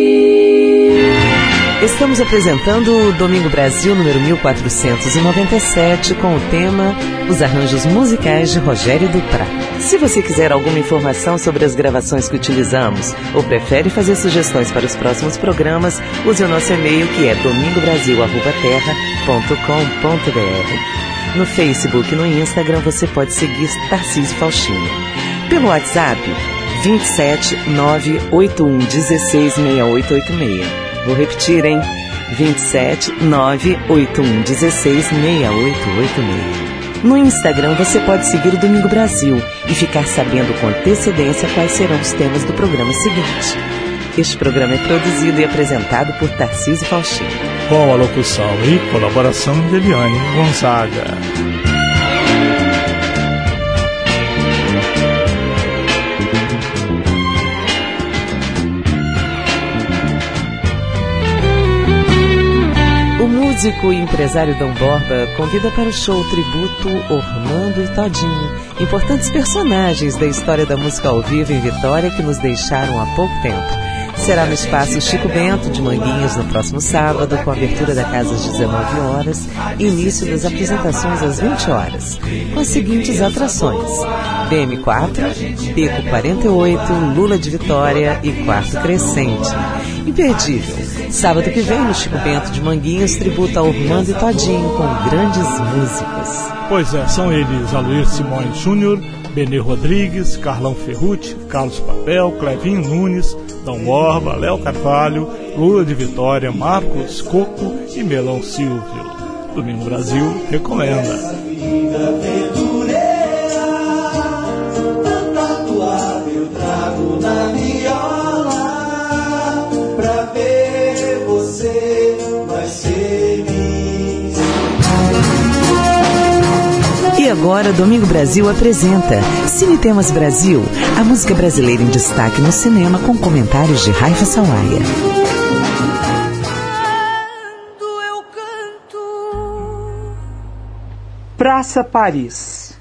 B: Estamos apresentando o Domingo Brasil número 1497 com o tema Os Arranjos Musicais de Rogério Duprat. Se você quiser alguma informação sobre as gravações que utilizamos ou prefere fazer sugestões para os próximos programas, use o nosso e-mail que é domingobrasil@terra.com.br. No Facebook e no Instagram você pode seguir Tarcísio Faustino. Pelo WhatsApp 27981166886. Vou repetir, hein? 27981166886. No Instagram você pode seguir o Domingo Brasil e ficar sabendo com antecedência quais serão os temas do programa seguinte. Este programa é produzido e apresentado por Tarcísio Faustino,
C: com a locução e colaboração de Eliane Gonzaga.
B: O músico e empresário Dom Borba convida para o show tributo Ormando e Todinho, importantes personagens da história da música ao vivo em Vitória que nos deixaram há pouco tempo. Será no espaço Chico Bento de Manguinhos no próximo sábado, com a abertura da casa às 19 horas e início das apresentações às 20 horas, com as seguintes atrações: BM4, Beco 48, Lula de Vitória e Quarto Crescente. Imperdível, sábado que vem no Chico Bento de Manguinhos, tributo a Ormando e Todinho com grandes músicos.
C: Pois é, são eles Aloir Simões Júnior, Benê Rodrigues, Carlão Ferrucci, Carlos Papel, Clevinho Nunes, Dom Borba, Léo Carvalho, Lula de Vitória, Marcos Coco e Melão Silvio. Domingo Brasil recomenda.
B: E agora, Domingo Brasil apresenta Cine Temas Brasil, a música brasileira em destaque no cinema, com comentários de Raifa Sawaia.
P: Praça Paris.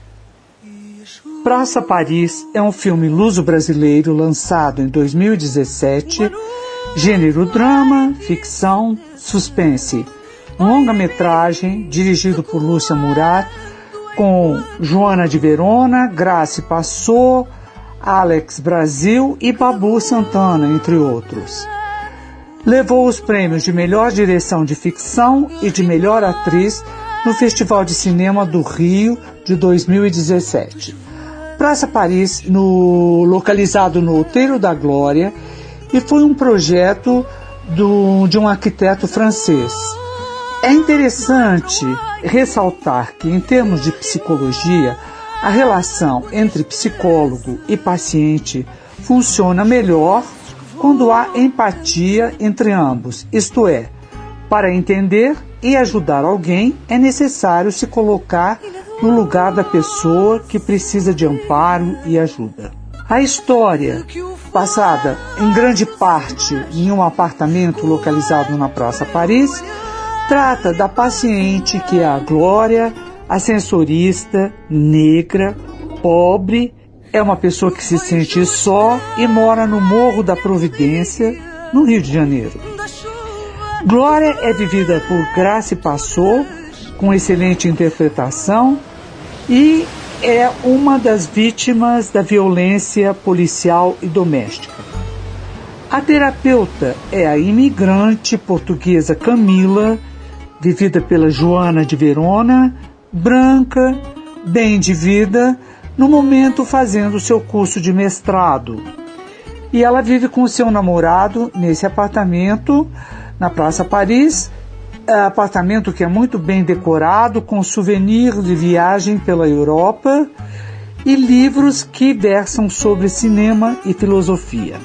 P: Praça Paris é um filme luso-brasileiro lançado em 2017, gênero drama, ficção, suspense, longa-metragem dirigido por Lúcia Murat, com Joana de Verona, Grace Passot, Alex Brasil e Babu Santana, entre outros. Levou os prêmios de melhor direção de ficção e de melhor atriz no Festival de Cinema do Rio de 2017. Praça Paris, localizado no Outeiro da Glória, e foi um projeto de um arquiteto francês. É interessante ressaltar que, em termos de psicologia, a relação entre psicólogo e paciente funciona melhor quando há empatia entre ambos, isto é, para entender e ajudar alguém é necessário se colocar no lugar da pessoa que precisa de amparo e ajuda. A história, passada em grande parte em um apartamento localizado na Praça Paris, trata da paciente que é a Glória, ascensorista, negra, pobre, é uma pessoa que se sente só e mora no Morro da Providência, no Rio de Janeiro. Glória é vivida por Grace Passot, com excelente interpretação, e é uma das vítimas da violência policial e doméstica. A terapeuta é a imigrante portuguesa Camila, vivida pela Joana de Verona, branca, bem de vida, no momento fazendo seu curso de mestrado. E ela vive com seu namorado nesse apartamento, na Praça Paris, apartamento que é muito bem decorado, com souvenirs de viagem pela Europa e livros que versam sobre cinema e filosofia.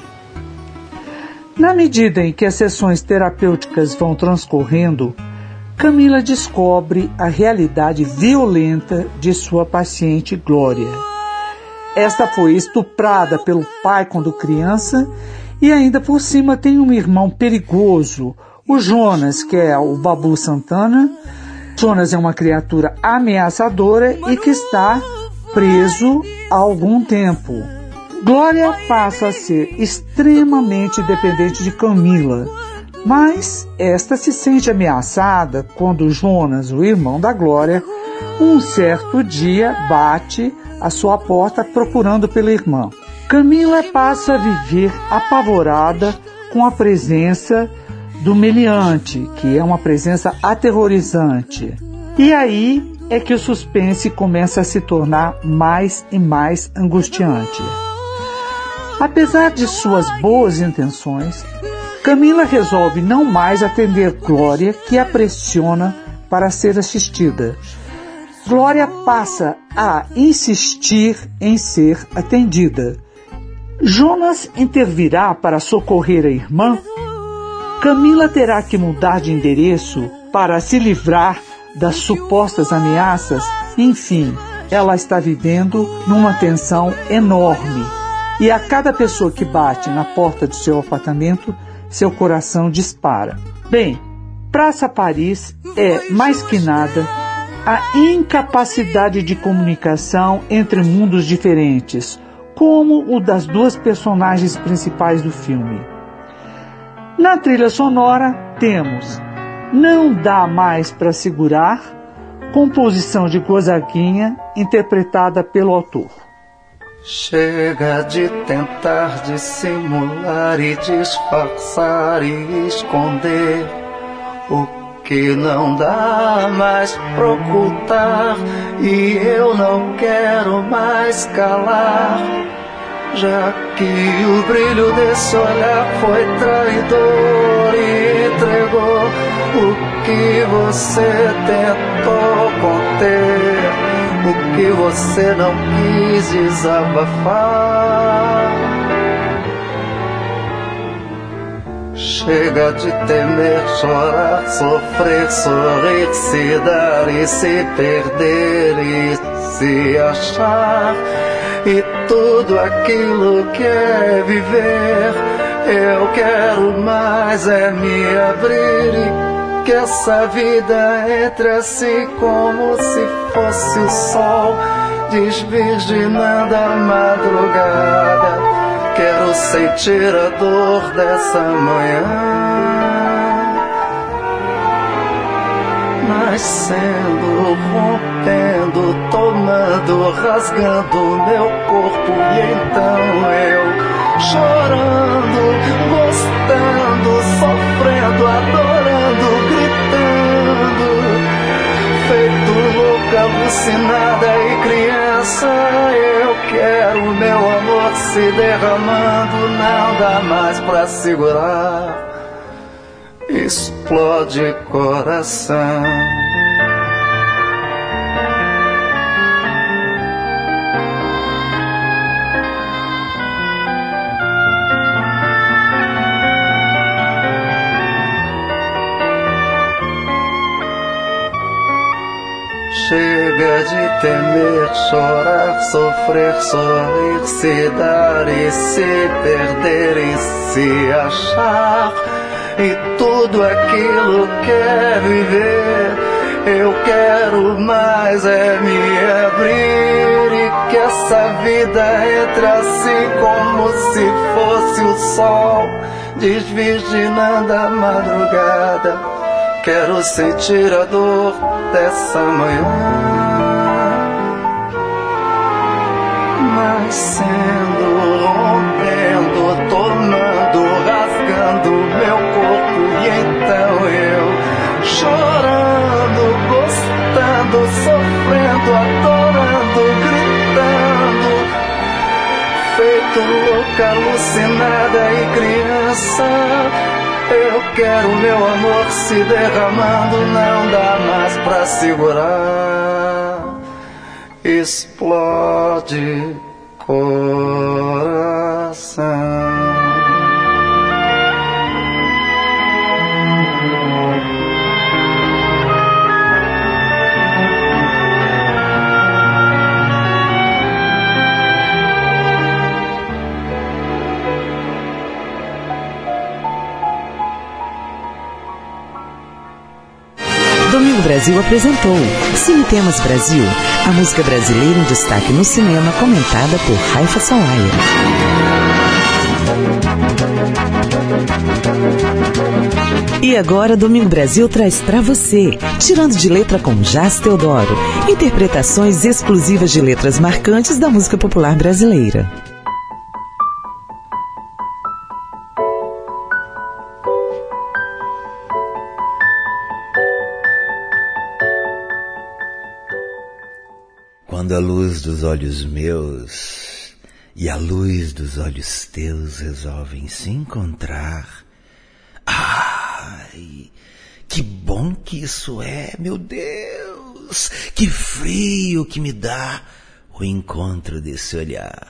P: Na medida em que as sessões terapêuticas vão transcorrendo, Camila descobre a realidade violenta de sua paciente Glória. Esta foi estuprada pelo pai quando criança e ainda por cima tem um irmão perigoso, o Jonas, que é o Babu Santana. Jonas é uma criatura ameaçadora e que está preso há algum tempo. Glória passa a ser extremamente dependente de Camila, mas esta se sente ameaçada quando Jonas, o irmão da Glória, um certo dia bate à sua porta procurando pela irmã. Camila passa a viver apavorada com a presença do meliante, que é uma presença aterrorizante. E aí é que o suspense começa a se tornar mais e mais angustiante. Apesar de suas boas intenções, Camila resolve não mais atender Glória, que a pressiona para ser assistida. Glória passa a insistir em ser atendida. Jonas intervirá para socorrer a irmã. Camila terá que mudar de endereço para se livrar das supostas ameaças. Enfim, ela está vivendo numa tensão enorme. E a cada pessoa que bate na porta do seu apartamento, seu coração dispara. Bem, Praça Paris é, mais que nada, a incapacidade de comunicação entre mundos diferentes, como o das duas personagens principais do filme. Na trilha sonora temos Não Dá Mais Pra Segurar, composição de Gonzaguinha, interpretada pelo autor.
O: Chega de tentar dissimular e disfarçar e esconder o que não dá mais pra ocultar, e eu não quero mais calar, já que o brilho desse olhar foi traidor e entregou o que você tentou conter, o que você não quis desabafar. Chega de temer, chorar, sofrer, sorrir, se dar e se perder e se achar, e tudo aquilo que é viver. Eu quero mais é me abrir e que essa vida entre assim como se fosse o sol, desvirginando a madrugada. Quero sentir a dor dessa manhã, nascendo, rompendo, tomando, rasgando meu corpo, e então eu chorando, gostando, sofrendo, adorando, gritando, feito louca, alucinada e criança. Eu quero meu amor se derramando, não dá mais pra segurar, explode coração. Chega de temer, chorar, sofrer, sorrir, se dar e se perder e se achar, e tudo aquilo que é viver. Eu quero mais é me abrir e que essa vida entre assim como se fosse o sol, desvirginando a madrugada. Quero sentir a dor dessa manhã, nascendo, rompendo, tomando, rasgando meu corpo, e então eu chorando, gostando, sofrendo, adorando, gritando, feito louca, alucinada e criança. Eu quero meu amor se derramando, não dá mais pra segurar, explode coração.
B: Domingo Brasil apresentou Cine Temas Brasil, a música brasileira em destaque no cinema, comentada por Raifa Salaya. E agora Domingo Brasil traz pra você Tirando de Letra com Jazz Teodoro, interpretações exclusivas de letras marcantes da música popular brasileira.
Q: Quando a luz dos olhos meus e a luz dos olhos teus resolvem se encontrar. Ai, que bom que isso é, meu Deus! Que frio que me dá o encontro desse olhar.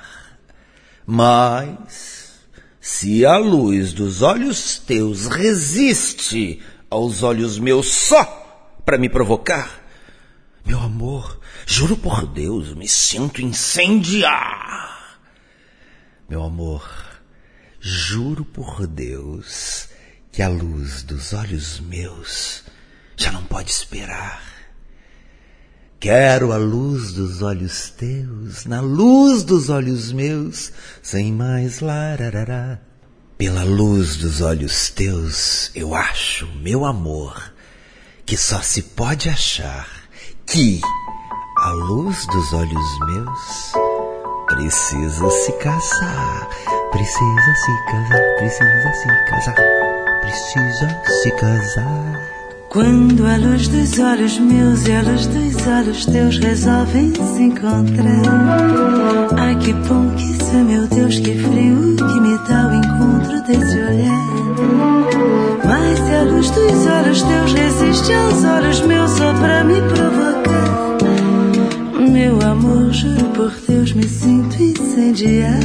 Q: Mas, se a luz dos olhos teus resiste aos olhos meus só para me provocar, meu amor, juro por Deus, me sinto incendiar. Meu amor, juro por Deus que a luz dos olhos meus já não pode esperar. Quero a luz dos olhos teus, na luz dos olhos meus, sem mais lararará. Pela luz dos olhos teus, eu acho, meu amor, que só se pode achar que a luz dos olhos meus precisa se casar, precisa se casar, precisa se casar, precisa se casar.
H: Quando a luz dos olhos meus e a luz dos olhos teus resolvem se encontrar, ai que bom que isso é, meu Deus, que frio que me dá o encontro desse olhar. Mas se a luz dos olhos teus resiste aos olhos meus só pra me provocar, meu amor, juro por Deus, me sinto incendiar.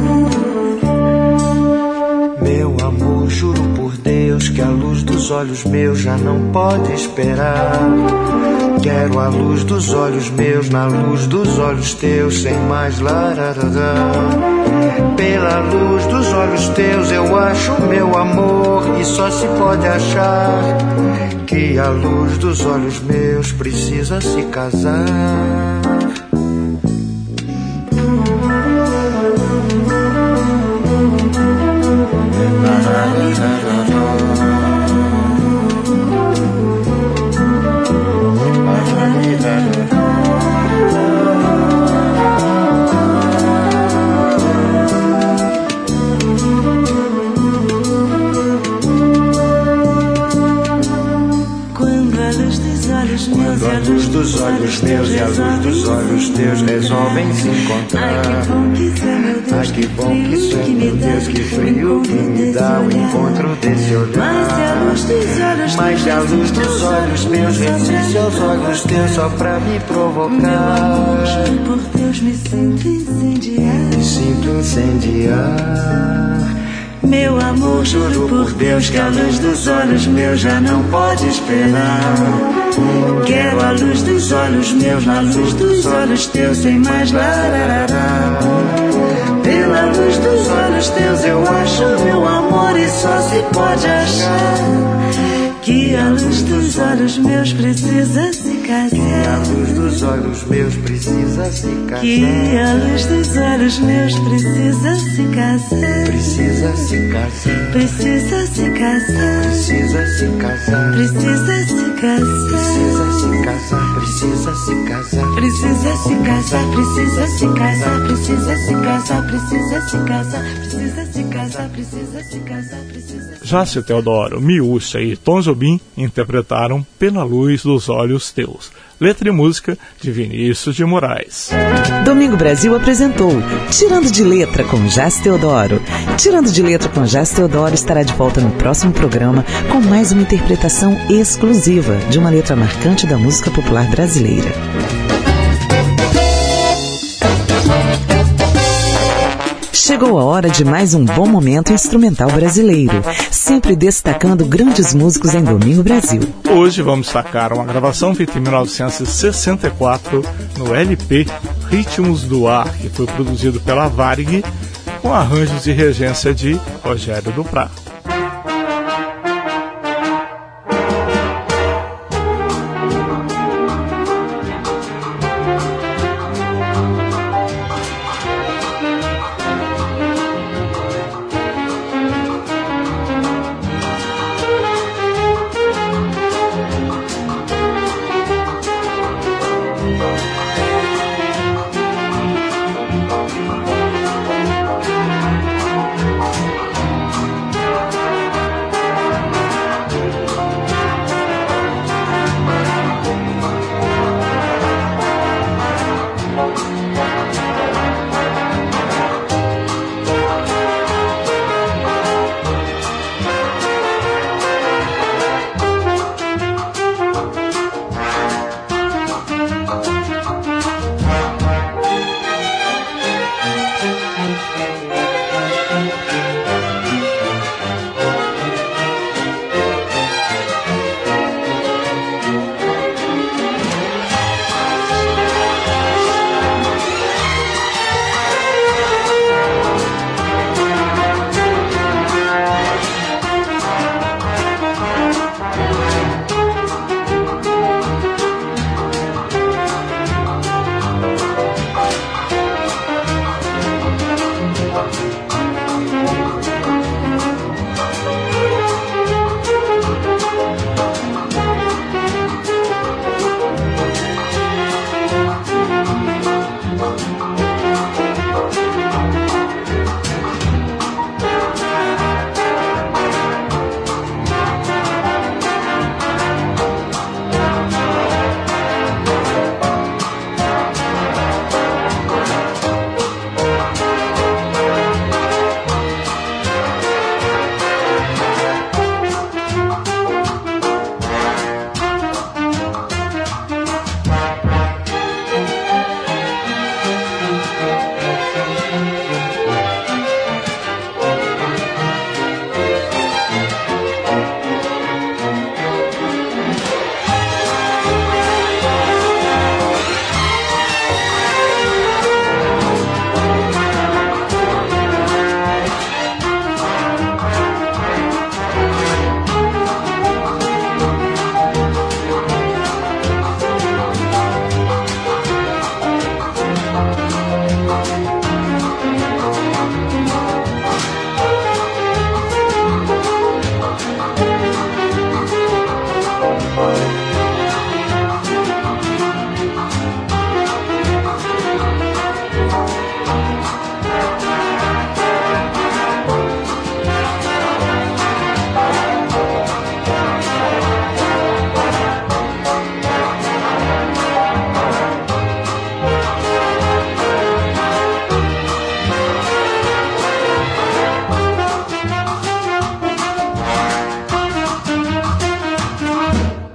O: Meu amor, juro por Deus que a luz dos olhos meus já não pode esperar. Quero a luz dos olhos meus na luz dos olhos teus, sem mais lararará. Pela luz dos olhos teus eu acho meu amor, e só se pode achar que a luz dos olhos meus precisa se casar. Quando a luz dos olhos meus e a luz dos olhos teus resolvem se encontrar, ai que bom que isso é, meu Deus, que frio que me dá o encontro desse olhar. Mas se a luz dos olhos meus resiste aos olhos teus só pra me provocar,
H: por Deus, me sinto incendiar.
O: Me sinto incendiar.
H: Meu amor, juro por Deus que a luz dos olhos meus já não pode esperar. Quero a luz dos olhos meus na luz dos olhos teus, sem mais lararará. Pela luz dos olhos teus eu acho meu amor, e só se pode achar que a luz dos olhos meus precisa se casar.
O: Que a luz dos olhos meus precisa se casar.
H: Que a luz dos olhos meus precisa se casar.
O: Precisa se casar.
H: Precisa se casar.
O: Precisa se casar.
H: Precisa se casar.
O: Precisa se casar.
H: Precisa se casar. Precisa se casar. Precisa se casar. Precisa se casar. Precisa se casar. Precisa se casar. Precisa se casar.
C: Jácio Teodoro, Miúcha e Tom Jobim interpretaram Pela Luz dos Olhos Teus. Letra e música de Vinícius de Moraes.
B: Domingo Brasil apresentou Tirando de Letra com Jácio Teodoro. Tirando de Letra com Jácio Teodoro estará de volta no próximo programa com mais uma interpretação exclusiva de uma letra marcante da música popular brasileira. Chegou a hora de mais um bom momento instrumental brasileiro, sempre destacando grandes músicos em Domingo Brasil.
C: Hoje vamos destacar uma gravação feita em 1964 no LP Ritmos do Ar, que foi produzido pela Varig, com arranjos e regência de Rogério Duprat.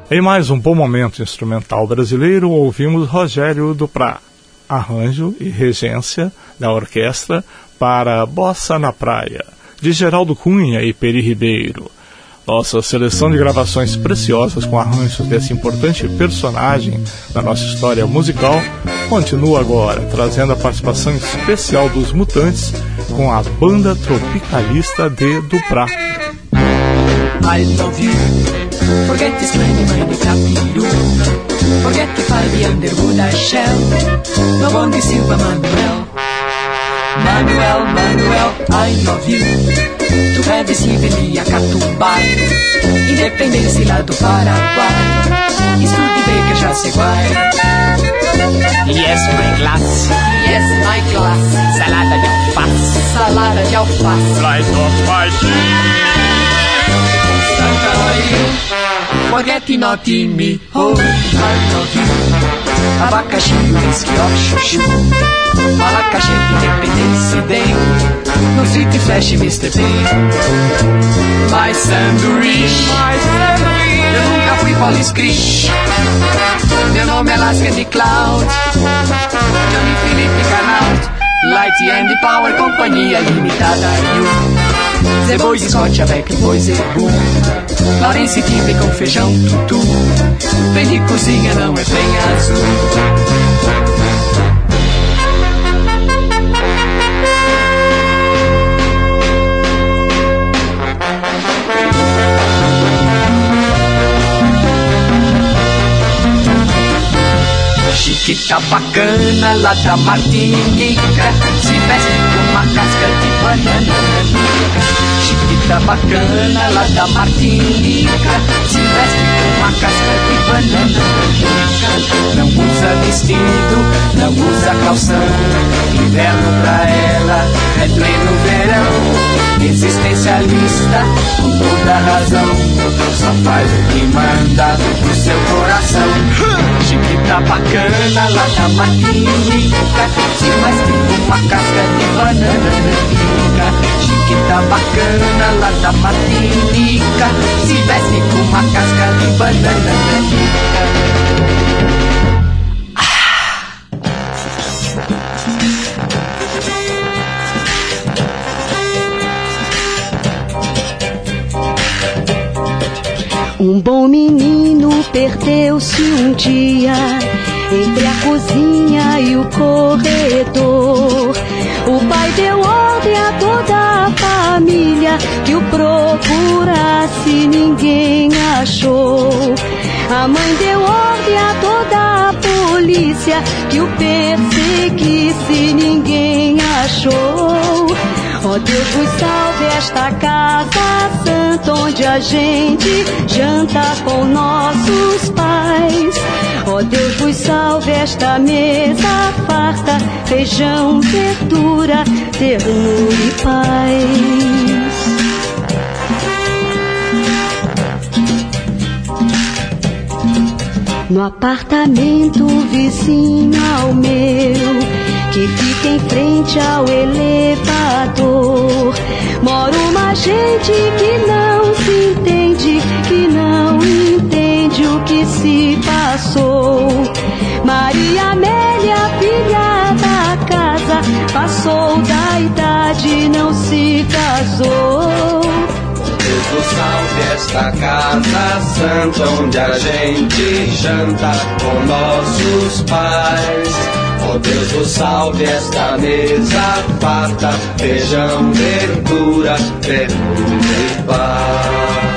C: Em mais um bom momento instrumental brasileiro, ouvimos Rogério Duprá, arranjo e regência da orquestra para Bossa na Praia, de Geraldo Cunha e Peri Ribeiro. Nossa seleção de gravações preciosas com arranjos desse importante personagem da nossa história musical continua agora, trazendo a participação especial dos Mutantes com a banda tropicalista de Duprá.
D: I love you. Forget this many flappy do. Forget to find the Underwood I shall. No one is Silva Manuel. Manuel, I love you. Tu é visível a Catubai, Independência lá do Paraguai. Estude bem que já se vai.
E: Yes, my class.
D: Yes, my class.
E: Salada de alface.
D: Salada de alface.
E: Flight of my
D: Forget not in me, oh, I love you. Abacaxi, whisky, chuchu. Malacaxi, independência, bem. No City Flash, Mr. B. My sanduíche. Eu nunca fui Police Chris. Meu nome é Lasca de Cloud. Johnny Felipe Canal. Light and Power, companhia limitada. The Boys Scott avec Boys e Boom. Laurence Tipe com feijão tutu. Vem de cozinha, não é bem azul. Chiquita bacana lá da Martinica, se veste com uma casca de banana. Chiquita bacana lá da Martinica, se veste com uma casca de banana. Não usa vestido, não usa calção. Inverno pra ela é pleno verão. Existencialista, com toda razão. Só faz o que manda no seu coração. Chiquita bacana lá da Martinica, se veste com uma casca de banana. Chiquita bacana lá da Martinica, se veste com uma casca de banana.
R: Um bom menino perdeu-se um dia entre a cozinha e o corredor. O pai deu ordem a toda a família que o procurasse, ninguém achou. A mãe deu ordem a toda a polícia que o perseguisse, ninguém achou. Ó Deus, vos salve esta casa santa onde a gente janta com nossos pais. Ó Deus, vos salve esta mesa farta, feijão, verdura, ternura e paz. No apartamento vizinho ao meu, que fica em frente ao elevador, mora uma gente que não se entende, que não entende o que se passou. Maria Amélia, filha da casa, passou da idade, não se casou.
A: Deus nos salve esta casa santa onde a gente janta com nossos pais. Oh Deus nos salve esta mesa farta, feijão, verdura, ternura e paz.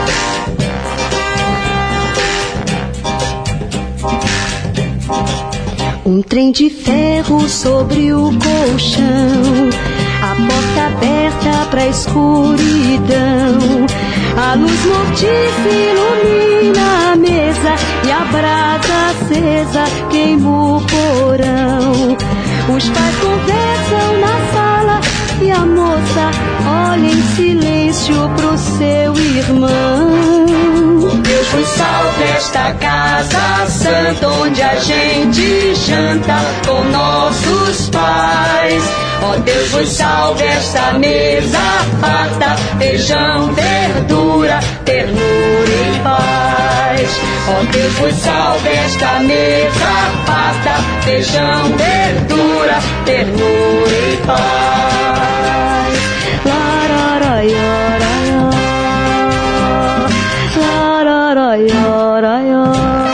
R: Um trem de ferro sobre o colchão, a porta aberta pra escuridão. A luz mortiça ilumina a mesa e a brasa acesa queima o porão. Os pais conversam na sala e a moça olha em silêncio pro seu irmão.
D: Deus vos salve esta casa santa onde a gente janta com nossos pais. Ó Deus vos salve esta mesa farta, feijão, verdura, ternura e paz. Ó Deus, vos salve esta mesa farta, feijão, verdura, ternura e paz.
R: Lararaiaraiá, lararaiaraiá.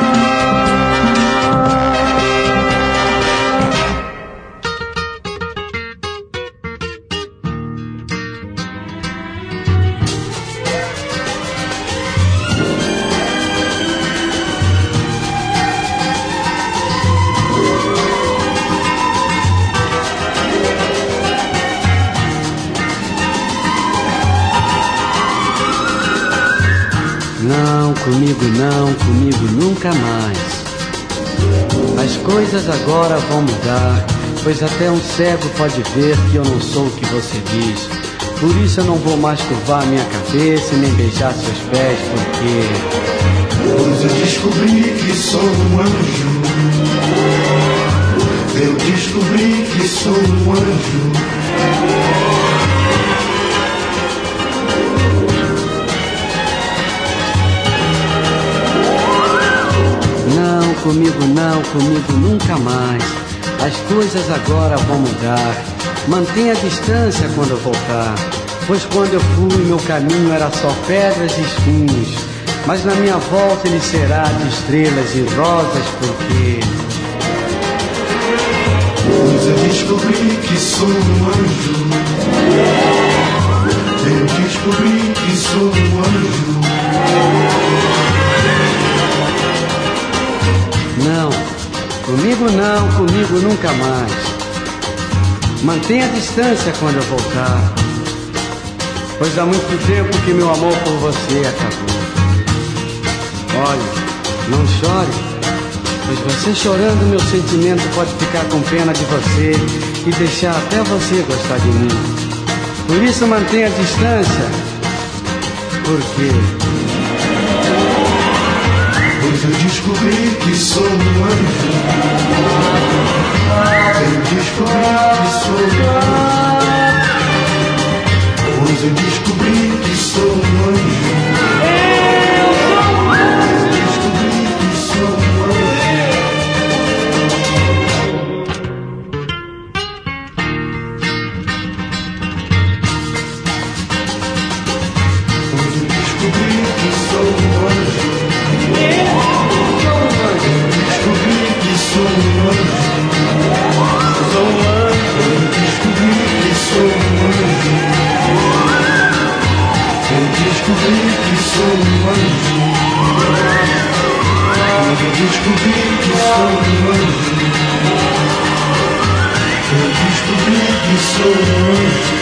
S: Não, comigo nunca mais. As coisas agora vão mudar, pois até um cego pode ver que eu não sou o que você diz. Por isso eu não vou mais curvar minha cabeça e nem beijar seus pés, porque...
T: Pois eu descobri que sou um anjo. Eu descobri que sou um anjo.
S: Comigo nunca mais. As coisas agora vão mudar. Mantenha a distância quando eu voltar, pois quando eu fui meu caminho era só pedras e espinhos, mas na minha volta ele será de estrelas e rosas, porque...
T: Pois eu descobri que sou um anjo. Eu descobri que sou um anjo.
S: Não, comigo nunca mais. Mantenha a distância quando eu voltar, pois há muito tempo que meu amor por você acabou. Olhe, não chore, pois você chorando meu sentimento pode ficar com pena de você e deixar até você gostar de mim. Por isso mantenha a distância, porque...
T: Pois eu descobri que sou um anjo. Eu descobri que sou um anjo. Pois eu descobri que sou um anjo. Eu sou um anjo. Eu descobri que sou um anjo. Pois eu descobri que sou um anjo. Sou um anjo. Sou um anjo. Eu descobri que sou um anjo. Eu descobri que sou um anjo. Eu descobri que sou um anjo. Eu descobri que sou um anjo.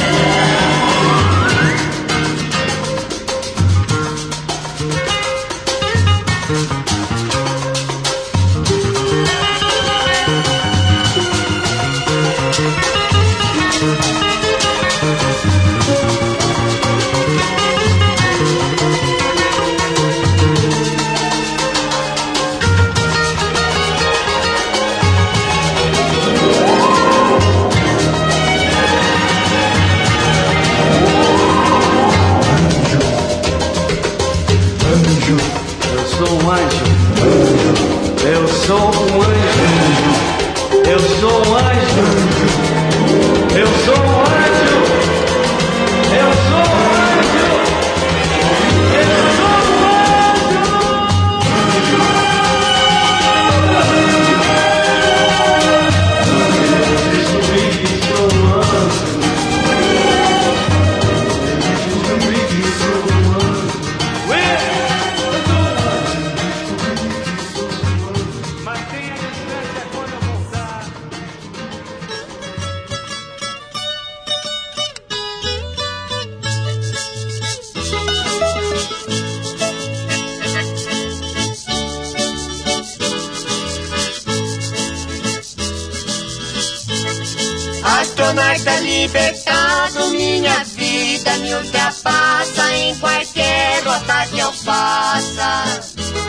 J: Astronauta libertado, minha vida me ultrapassa em qualquer rota que eu faça.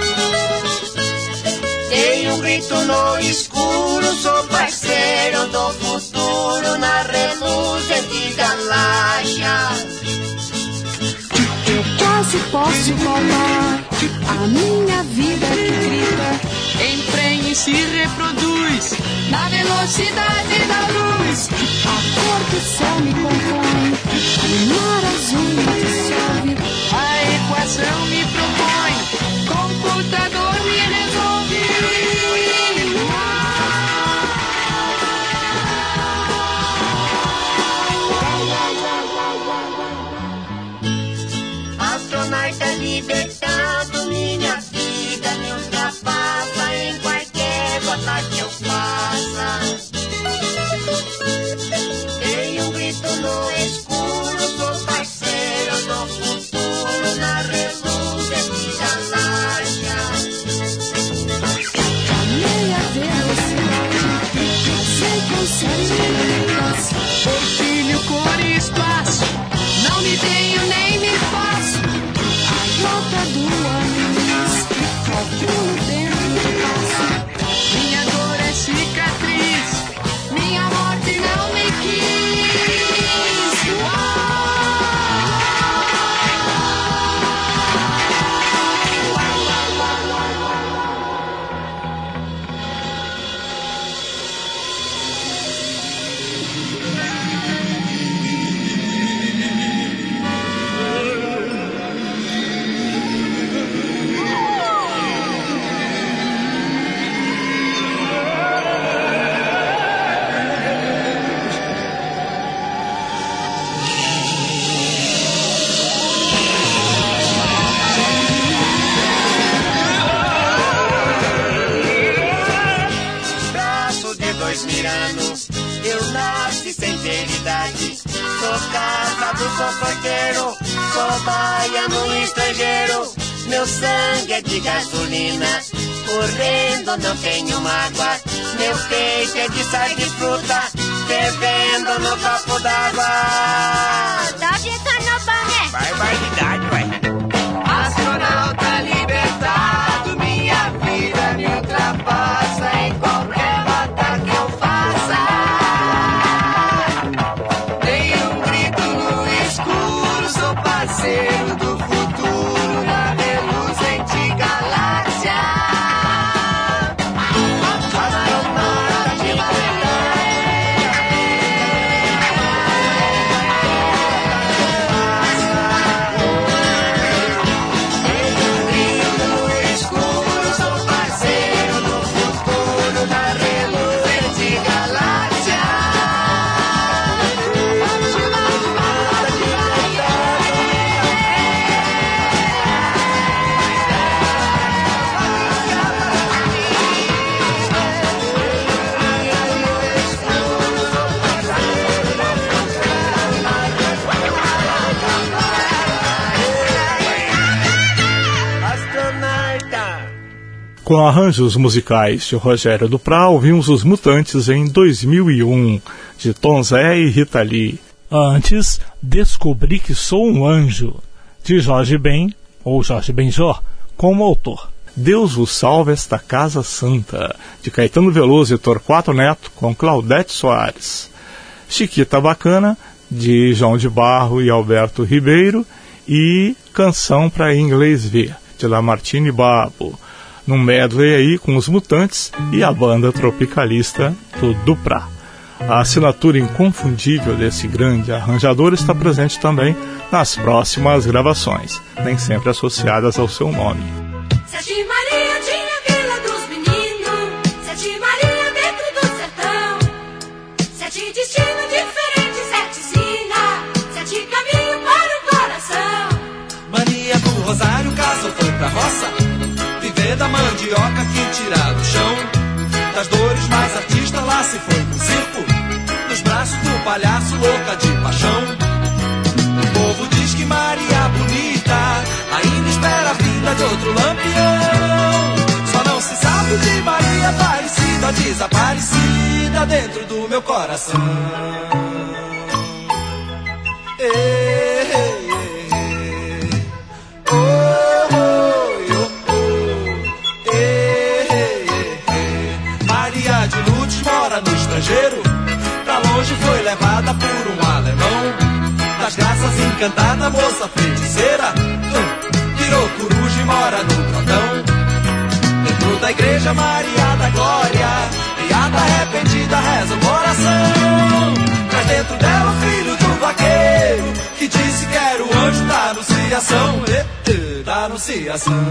J: Dei um grito no escuro, sou parceiro do futuro na reluzente galáxia.
H: Quase posso voltar A minha vida que grita, emprenha e se reproduz na velocidade da luz. A cor do céu me compõe, o mar azul me dissolve, a equação me propõe, computador me resolve.
J: Astronauta libertado, minha vida me ultrapassa em qualquer rota que eu faça. Dei um grito no escuro, sou parceiro do futuro na reluzente galáxia.
H: A meia velocidade, passei com 7 minutos, portilho, cor e espaço, não me tenho nem me faço. A rota do ônibus, calculo o tempo que passo. Minha dor é cicatriz, minha morte não me quis.
J: Eu nasci sem ter idade, sou casado, sou porteiro, sou baia no estrangeiro. Meu sangue é de gasolina, correndo não tenho mágoa. Meu peito é de sal de fruta, fervendo no copo d'água. Barbaridade, ué. Astronauta libertado, minha vida me ultrapassa em qualquer rota que eu faça. Dei um grito no escuro, sou parceiro do futuro na reluzente galáxia. Astronauta libertado.
C: Com arranjos musicais de Rogério Duprat, ouvimos Os Mutantes em 2001, de Tom Zé e Rita Lee. Antes, Descobri que Sou um Anjo, de Jorge Ben, ou Jorge Benjor, como autor. Deus vos salve esta Casa Santa, de Caetano Veloso e Torquato Neto, com Claudete Soares. Chiquita Bacana, de João de Barro e Alberto Ribeiro, e Canção para Inglês Ver, de Lamartine Babo, num medley aí com Os Mutantes e a banda tropicalista do Duprat. A assinatura inconfundível desse grande arranjador está presente também nas próximas gravações, nem sempre associadas ao seu nome.
H: Sete Maria tinha Vila dos Meninos, Sete Maria dentro do sertão, sete destinos diferentes, sete sina, sete caminhos para o coração.
U: Maria do Rosário casou, foi pra roça, viver da mandioca que tira do chão. Das dores mais artista lá se foi pro circo, nos braços do palhaço louca de paixão. O povo diz que Maria bonita ainda espera a vinda de outro lampião. Só não se sabe de Maria Aparecida, desaparecida dentro do meu coração. Maria de Lourdes mora no estrangeiro, pra longe foi levada por um alemão. Das graças encantada, moça feiticeira, virou coruja e mora no igreja Maria da Glória, piada arrependida reza uma oração. Traz dentro dela o filho do vaqueiro, que disse que era o anjo da anunciação, da anunciação.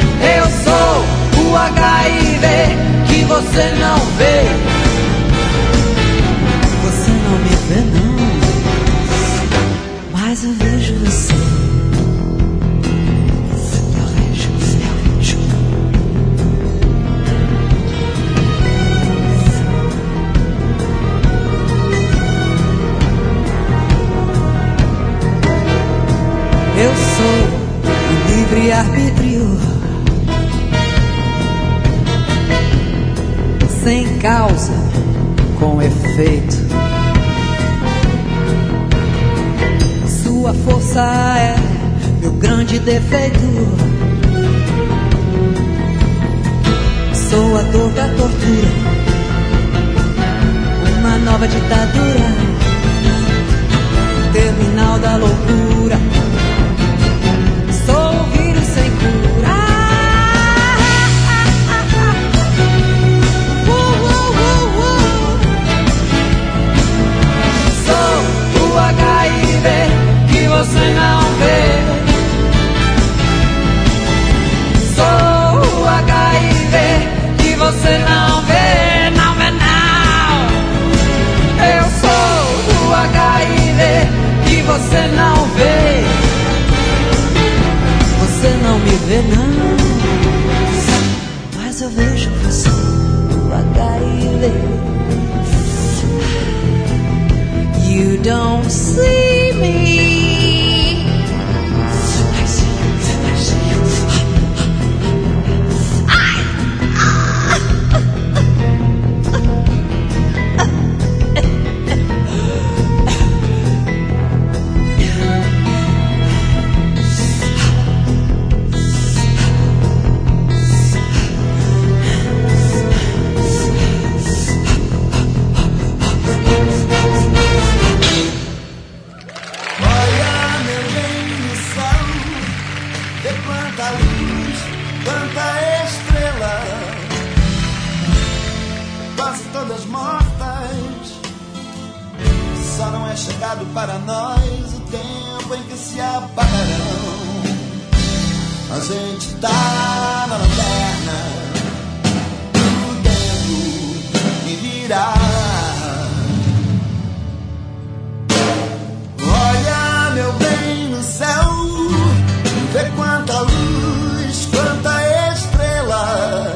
A: você não vê. vê não, mas eu vejo você. Eu sou o livre-arbítrio, sem causa, com efeito. Sua força é meu grande defeito. Sou a dor da tortura, uma nova ditadura, terminal da loucura. Sou o vírus sem cura. Sou o HIV que você não vê. Sou o HIV que você não vê, não vê não. Eu sou o HIV que você não vê. Você não me vê não, mas eu vejo você, o HIV. You don't see me.
T: Para nós o tempo em que se apagarão. A gente tá na lanterna do tempo que virá. Olha, meu bem, no céu, vê quanta luz, quanta estrela,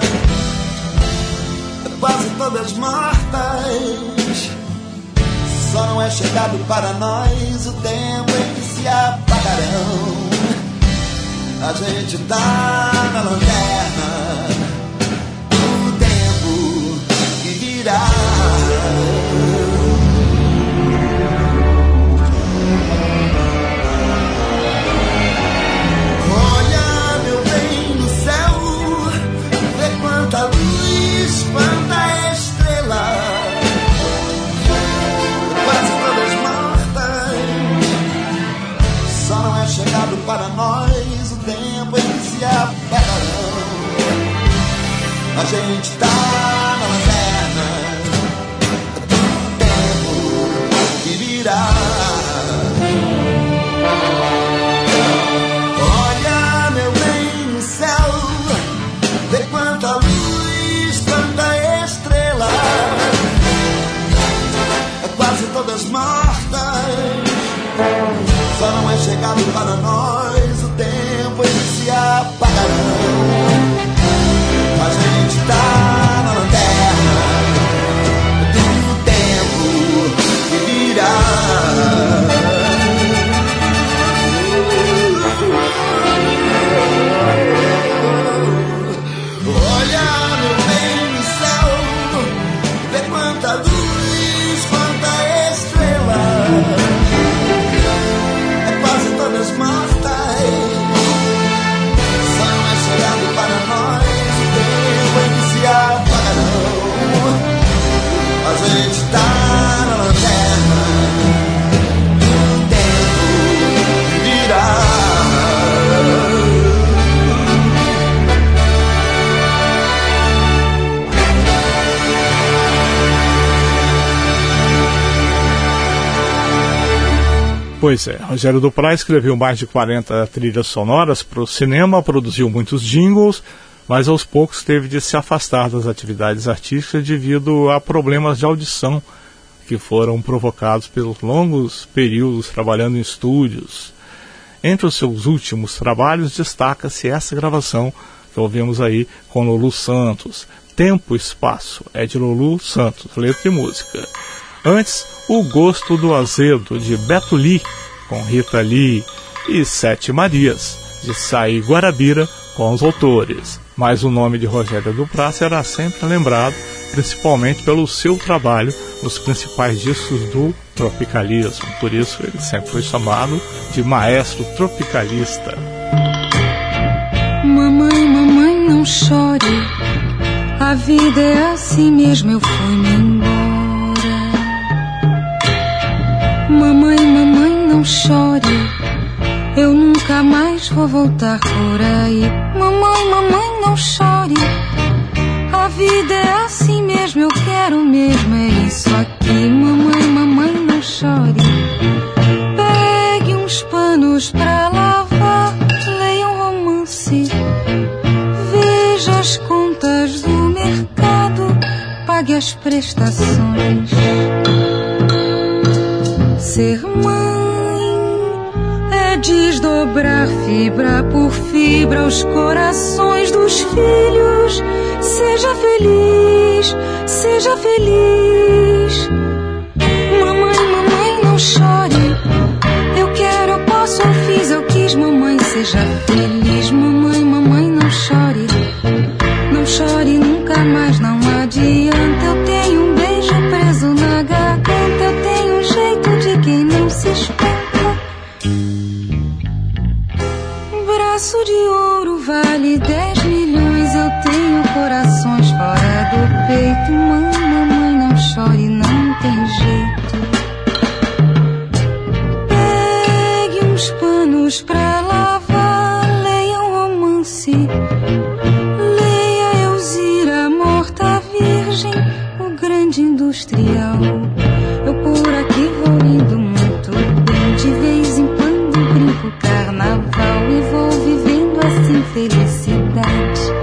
T: quase todas mortas. Só não é chegado para nós o tempo em que se apagarão. A gente tá na lanterna do tempo que virá. Olha, meu bem, no céu, vê quanta luz, quanta estrela, chegado para nós o tempo em que se apagarão. A gente tá na lanterna do tempo que virá. Olha, meu bem, no céu, vê quanta luz, quanta estrela, quase todas mortas. Só não é chegado para nós o tempo em que se apagarão. A gente tá na lanterna do tempo que virá. Olha, meu bem, no céu, vê quanta luz, quanta estrela, todas mortas. Só não é chegado para nós o tempo em que se apagarão. A gente tá na lanterna do tempo que virá.
C: Pois é, Rogério Duprat escreveu mais de 40 trilhas sonoras para o cinema, produziu muitos jingles, mas aos poucos teve de se afastar das atividades artísticas devido a problemas de audição que foram provocados pelos longos períodos trabalhando em estúdios. Entre os seus últimos trabalhos destaca-se essa gravação que ouvimos aí com Lulu Santos. Tempo e Espaço é de Lulu Santos, letra e música. Antes, O Gosto do Azedo, de Beto Lee, com Rita Lee, e Sete Marias, de Saí Guarabira, com os autores. Mas o nome de Rogério do Prá será sempre lembrado, principalmente pelo seu trabalho nos principais discos do tropicalismo. Por isso ele sempre foi chamado de maestro tropicalista.
H: Mamãe, mamãe, não chore, a vida é assim mesmo, eu fui-me embora. Mamãe, mamãe, não chore, eu nunca mais vou voltar por aí. Mamãe, mamãe, não chore, a vida é assim mesmo, eu quero mesmo, é isso aqui. Mamãe, mamãe, não chore, pegue uns panos pra lavar, leia um romance, veja as contas do mercado, pague as prestações. Ser mãe é desdobrar fibra por fibra os corações dos filhos. Seja feliz, seja feliz. Mamãe, mamãe, não chore, eu quero, eu posso, eu fiz, eu quis. Mamãe, seja feliz. Mamãe, mamãe, não chore, não chore nunca mais, não adianta. Eu tenho um beijo preso na garganta, eu tenho um jeito de quem não se espanta. Braço de ouro vale 10 milhões, eu tenho corações fora do peito. Mamãe, não chore, não tem jeito. Pegue uns panos pra lavar, leia um romance, leia Elzira Morta Virgem, o grande industrial. Eu por aqui vou indo muito bem, de vez em quando brinco carnaval e vou vivendo assim felicidade.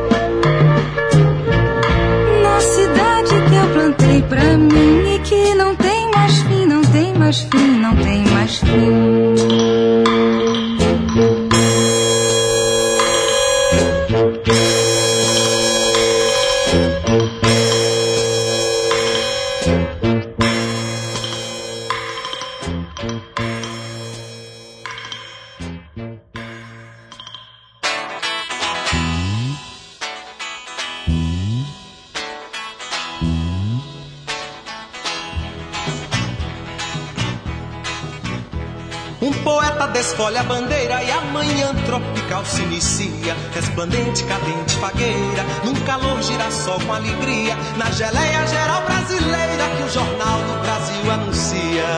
H: Na cidade que eu plantei pra mim e que não tem mais fim, não tem mais fim, não tem mais fim.
U: Um poeta desfolha a bandeira e a manhã tropical se inicia. Resplandente, cadente, fagueira, num calor girassol com alegria, na geleia geral brasileira que o Jornal do Brasil anuncia.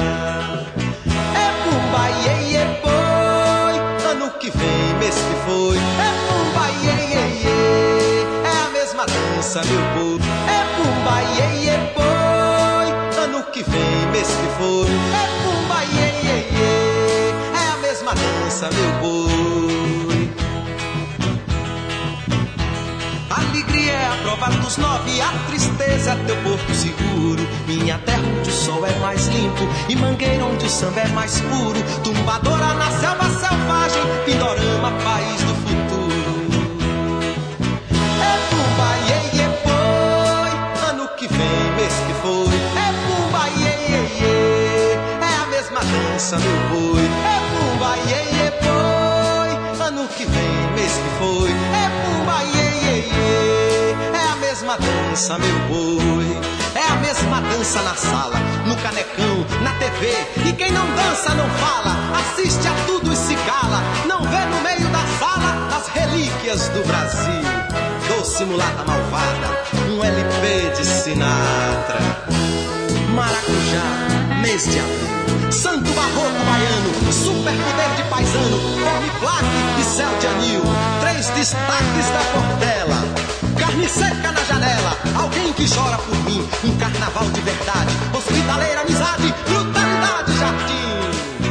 U: É pumba, iê, iê, boi, ano que vem, mês que foi. É pumba, iê, iê, iê, é a mesma dança, meu povo. É pumba, iê, iê, boi, ano que vem, mês que foi. É pumba, iê, iê, iê, é a mesma dança, meu boi. Alegria é a prova dos 9, a tristeza é teu porto seguro. Minha terra onde o sol é mais limpo e Mangueira onde o samba é mais puro. Tumbadora na selva selvagem, Pindorama, país do futuro. É pumba, iê, iê, boi, ano que vem, mês que foi. É pumba, iê, iê, iê, é a mesma dança, meu boi. É pumba, iê, iê, boi, ano que vem, mês que foi. É pumba, iê, iê, iê, é a mesma dança, meu boi. É a mesma dança na sala, no canecão, na TV. E quem não dança não fala, assiste a tudo e se cala. Não vê no meio da sala as relíquias do Brasil. Doce mulata malvada, um LP de Sinatra. Maracujá, mês de abril. Santo barroco baiano, superpoder de paisano, come plaque e céu de anil. 3 destaques da Portela. Carne seca na janela, alguém que chora por mim. Um carnaval de verdade, hospitaleira, amizade, brutalidade, jardim.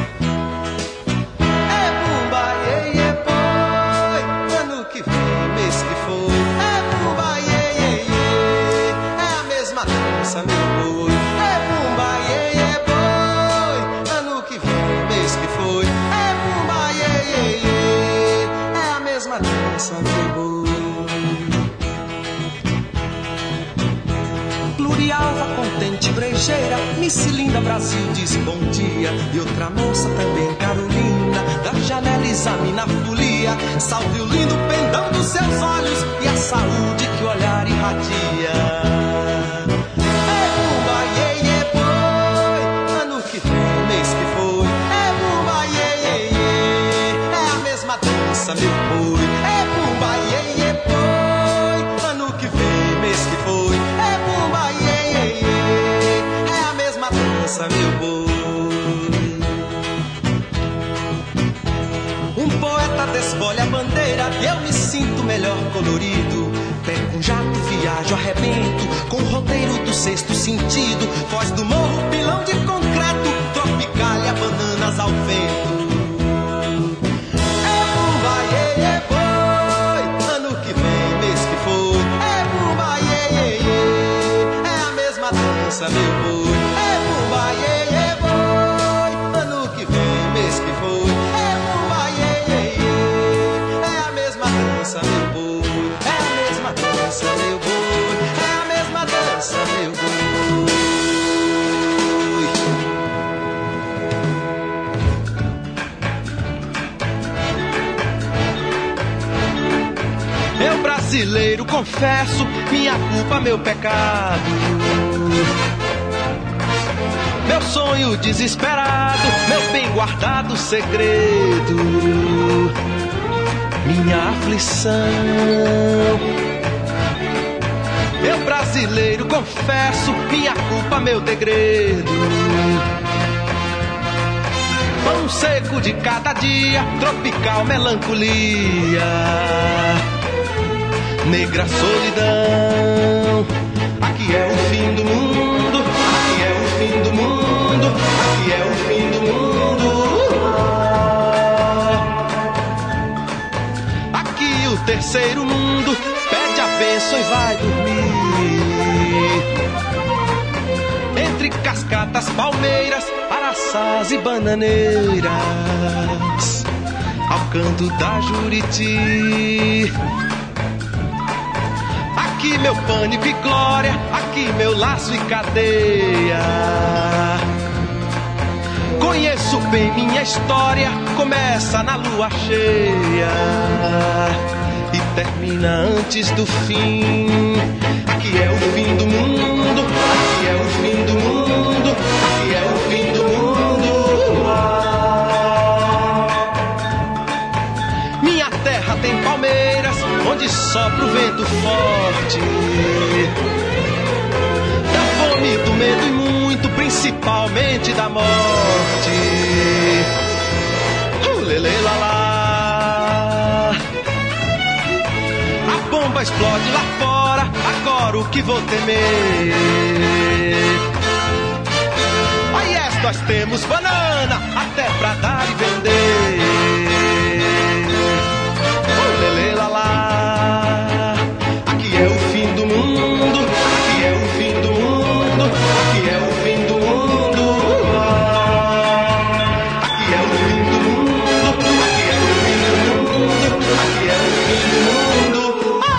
U: É bumba, iê, iê, boi, ano que vem, mês que foi. É bumba, iê, iê, iê, é a mesma dança, meu boi. É
F: de alva, contente, brejeira, Miss Linda Brasil diz bom dia. E outra moça também, Carolina, da janela examina a folia. Salve o lindo pendão dos seus olhos e a saúde que o olhar irradia. É bumba, iê, iê, boi, ano que vem, mês que foi. É bumba, iê, iê, iê, é a mesma dança, meu boi. É bumba, iê, iê, boi, ano que vem, mês que foi. É bumba, iê, iê, iê, é a mesma dança, meu boi. Um poeta desfolha a bandeira e eu me sinto melhor colorido. Pego um jato, viajo, arrebento com o roteiro do sexto sentido. Foz do morro, pilão de concreto, tropicália, bananas ao vento. É bumba, iê, iê, boi, ano que vem, mês que foi. É bumba, iê, iê, iê, é a mesma dança, meu boi. É bumba, iê, iê, boi, ano que vem, mês que foi. É bumba, iê, iê, iê, é a mesma dança, meu boi. É a mesma dança, meu boi. É a mesma dança, meu boi. Eu brasileiro confesso minha culpa, meu pecado. Meu sonho desesperado, meu bem guardado segredo, minha aflição. Eu brasileiro confesso minha culpa, meu degredo. Pão seco de cada dia, tropical melancolia, negra solidão. Aqui é o fim do mundo, aqui é o fim do mundo, aqui é o fim do mundo. Aqui o terceiro mundo pede a bênção e vai dormir. Entre cascatas, palmeiras, araçás e bananeiras, ao canto da Juriti. Aqui meu pânico e glória, aqui meu laço e cadeia. Conheço bem minha história, começa na lua cheia e termina antes do fim. Aqui é o fim do mundo, aqui é o fim do mundo, aqui é o fim do mundo. Minha terra tem palmeiras, onde sopra o vento forte. Da fome, do medo e muito, principalmente da morte. Lelê, lalá. A bomba explode lá fora, agora o que vou temer? Aí nós temos banana, até pra dar e vender. Lelê, lalá. Aqui é o fim do mundo, aqui é o fim do mundo, aqui é o fim do mundo. Aqui é o fim do mundo, aqui é o fim do mundo, aqui é o fim do mundo.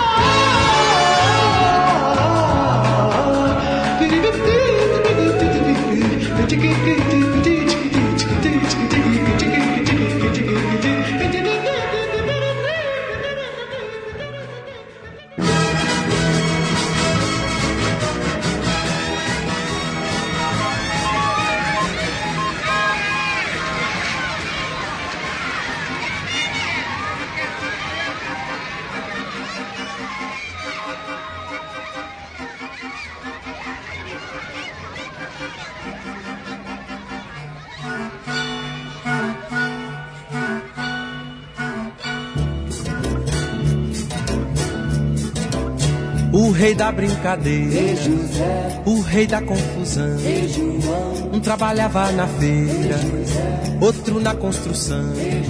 F: O rei da brincadeira, o rei da confusão. Um trabalhava na feira, outro na construção.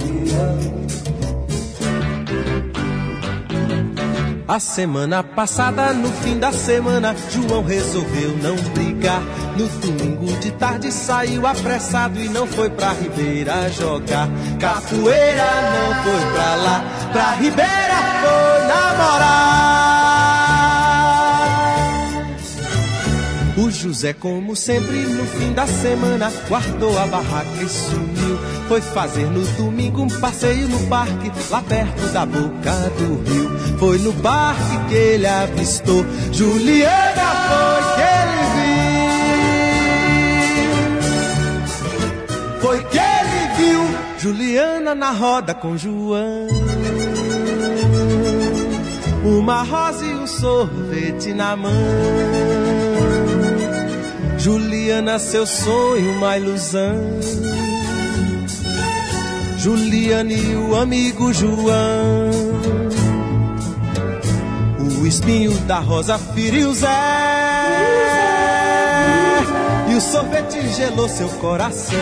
F: A semana passada, no fim da semana, João resolveu não brigar. No domingo de tarde saiu apressado e não foi pra Ribeira jogar capoeira, não foi pra lá, pra Ribeira foi namorar. José, como sempre, no fim da semana, guardou a barraca e sumiu. Foi fazer no domingo um passeio no parque, lá perto da boca do rio. Foi no parque que ele avistou Juliana, foi que ele viu. Foi que ele viu Juliana na roda com João. Uma rosa e um sorvete na mão. Juliana, seu sonho, uma ilusão. Juliana e o amigo João. O espinho da rosa feriu Zé, e o sorvete gelou seu coração.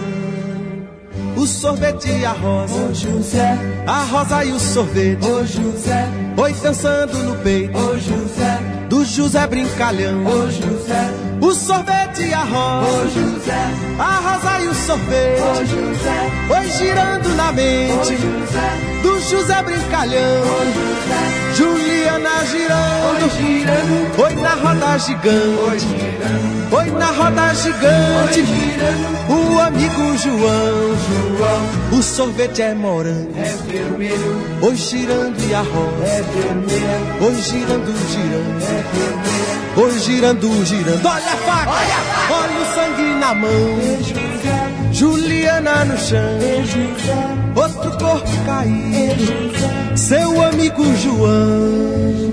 F: O sorvete e a rosa, oh, José. A rosa e o sorvete, oh, José. Oi dançando no peito, oh, José. Do José brincalhão, oh, José. O sorvete e a rosa, oh, José. A rosa e o sorvete, oh, José. Oi girando na mente, oh, José. Do José brincalhão, oh, José. Juliana girando, oi, girando. Oi na roda gigante, oi, girando. Oi na roda gigante, oi, girando. O amigo João, João. O sorvete é morango, é vermelho. Oi girando e a rosa, é vermelha. Oi girando, girando, é vermelha. Oi girando, girando. Olha a faca, olha o sangue na mão. Juliana no chão, outro corpo caído, seu amigo João.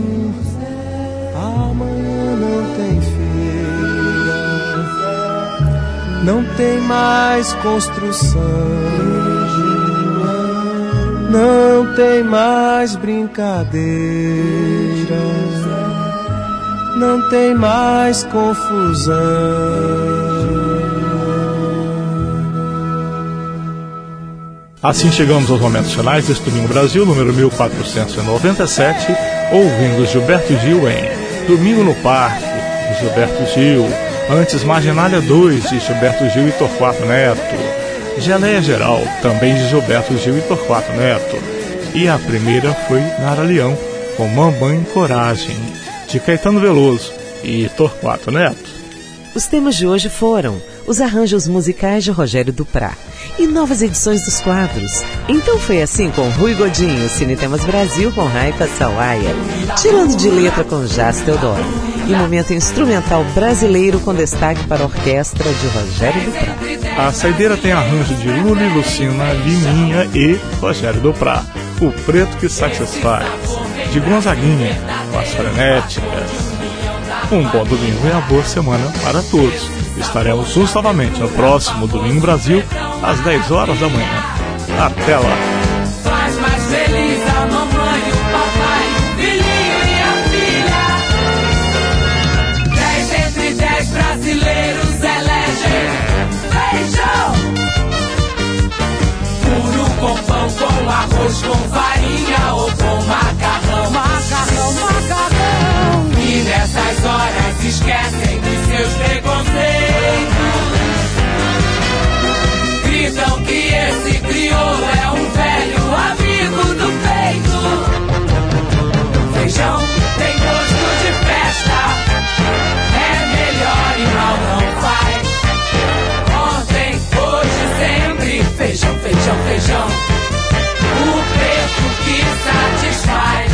F: Amanhã não tem feira, não tem mais construção, não tem mais brincadeira, não tem mais confusão.
C: Assim chegamos aos momentos finais deste Domingo Brasil, número 1497, ouvindo Gilberto Gil em Domingo no Parque, de Gilberto Gil, antes Marginália 2, de Gilberto Gil e Torquato Neto, Geleia Geral, também de Gilberto Gil e Torquato Neto, e a primeira foi Nara Leão, com Mamãe Coragem, de Caetano Veloso e Torquato Neto.
B: Os temas de hoje foram os arranjos musicais de Rogério Duprá e novas edições dos quadros. Então foi assim com Rui Godinho, Cine Temas Brasil com Raifa Sawaia, Tirando de Letra com Jás Teodoro e momento instrumental brasileiro com destaque para a orquestra de Rogério Duprá.
C: A saideira tem arranjo de Lula e Lucina, Liminha e Rogério Duprá. O Preto que Satisfaz, de Gonzaguinha, com as frenéticas. Um bom domingo e uma boa semana para todos. Estaremos juntos novamente no próximo Domingo Brasil, às 10 horas da manhã. Até lá!
E: Faz mais feliz a mamãe, o papai, o filhinho e a filha. 10 entre 10 brasileiros elegem feijão. Puro com pão, com arroz, com farinha ou com macarrão. Macarrão, macarrão. E nessas horas esquecem dos seus preconceitos. Gritam que esse crioulo é um velho amigo do peito. Feijão tem gosto de festa, é melhor e mal não faz. Ontem, hoje, sempre, feijão, feijão, feijão. O preto que satisfaz.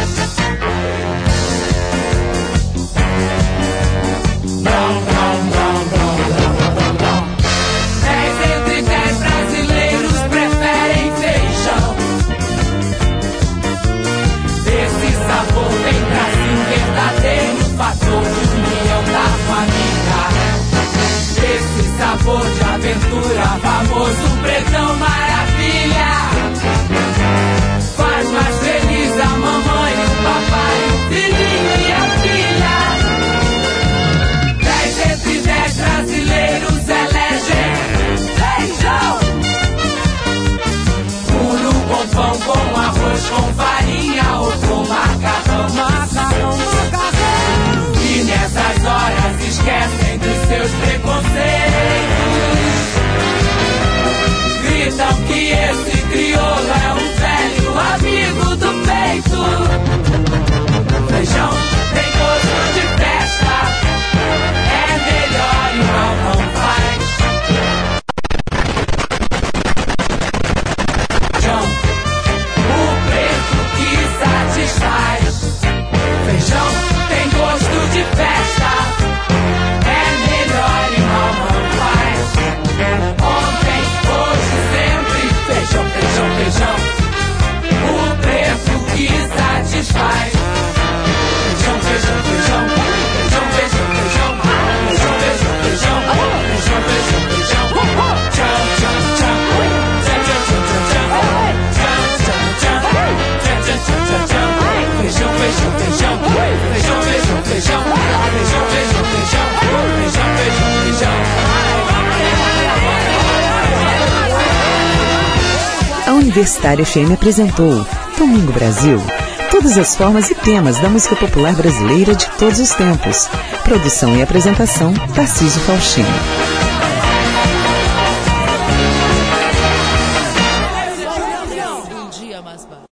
E: Sabor vem pra cima.
B: Universitária FM apresentou Domingo Brasil. Todas as formas e temas da música popular brasileira de todos os tempos. Produção e apresentação, Tarcísio Faustino.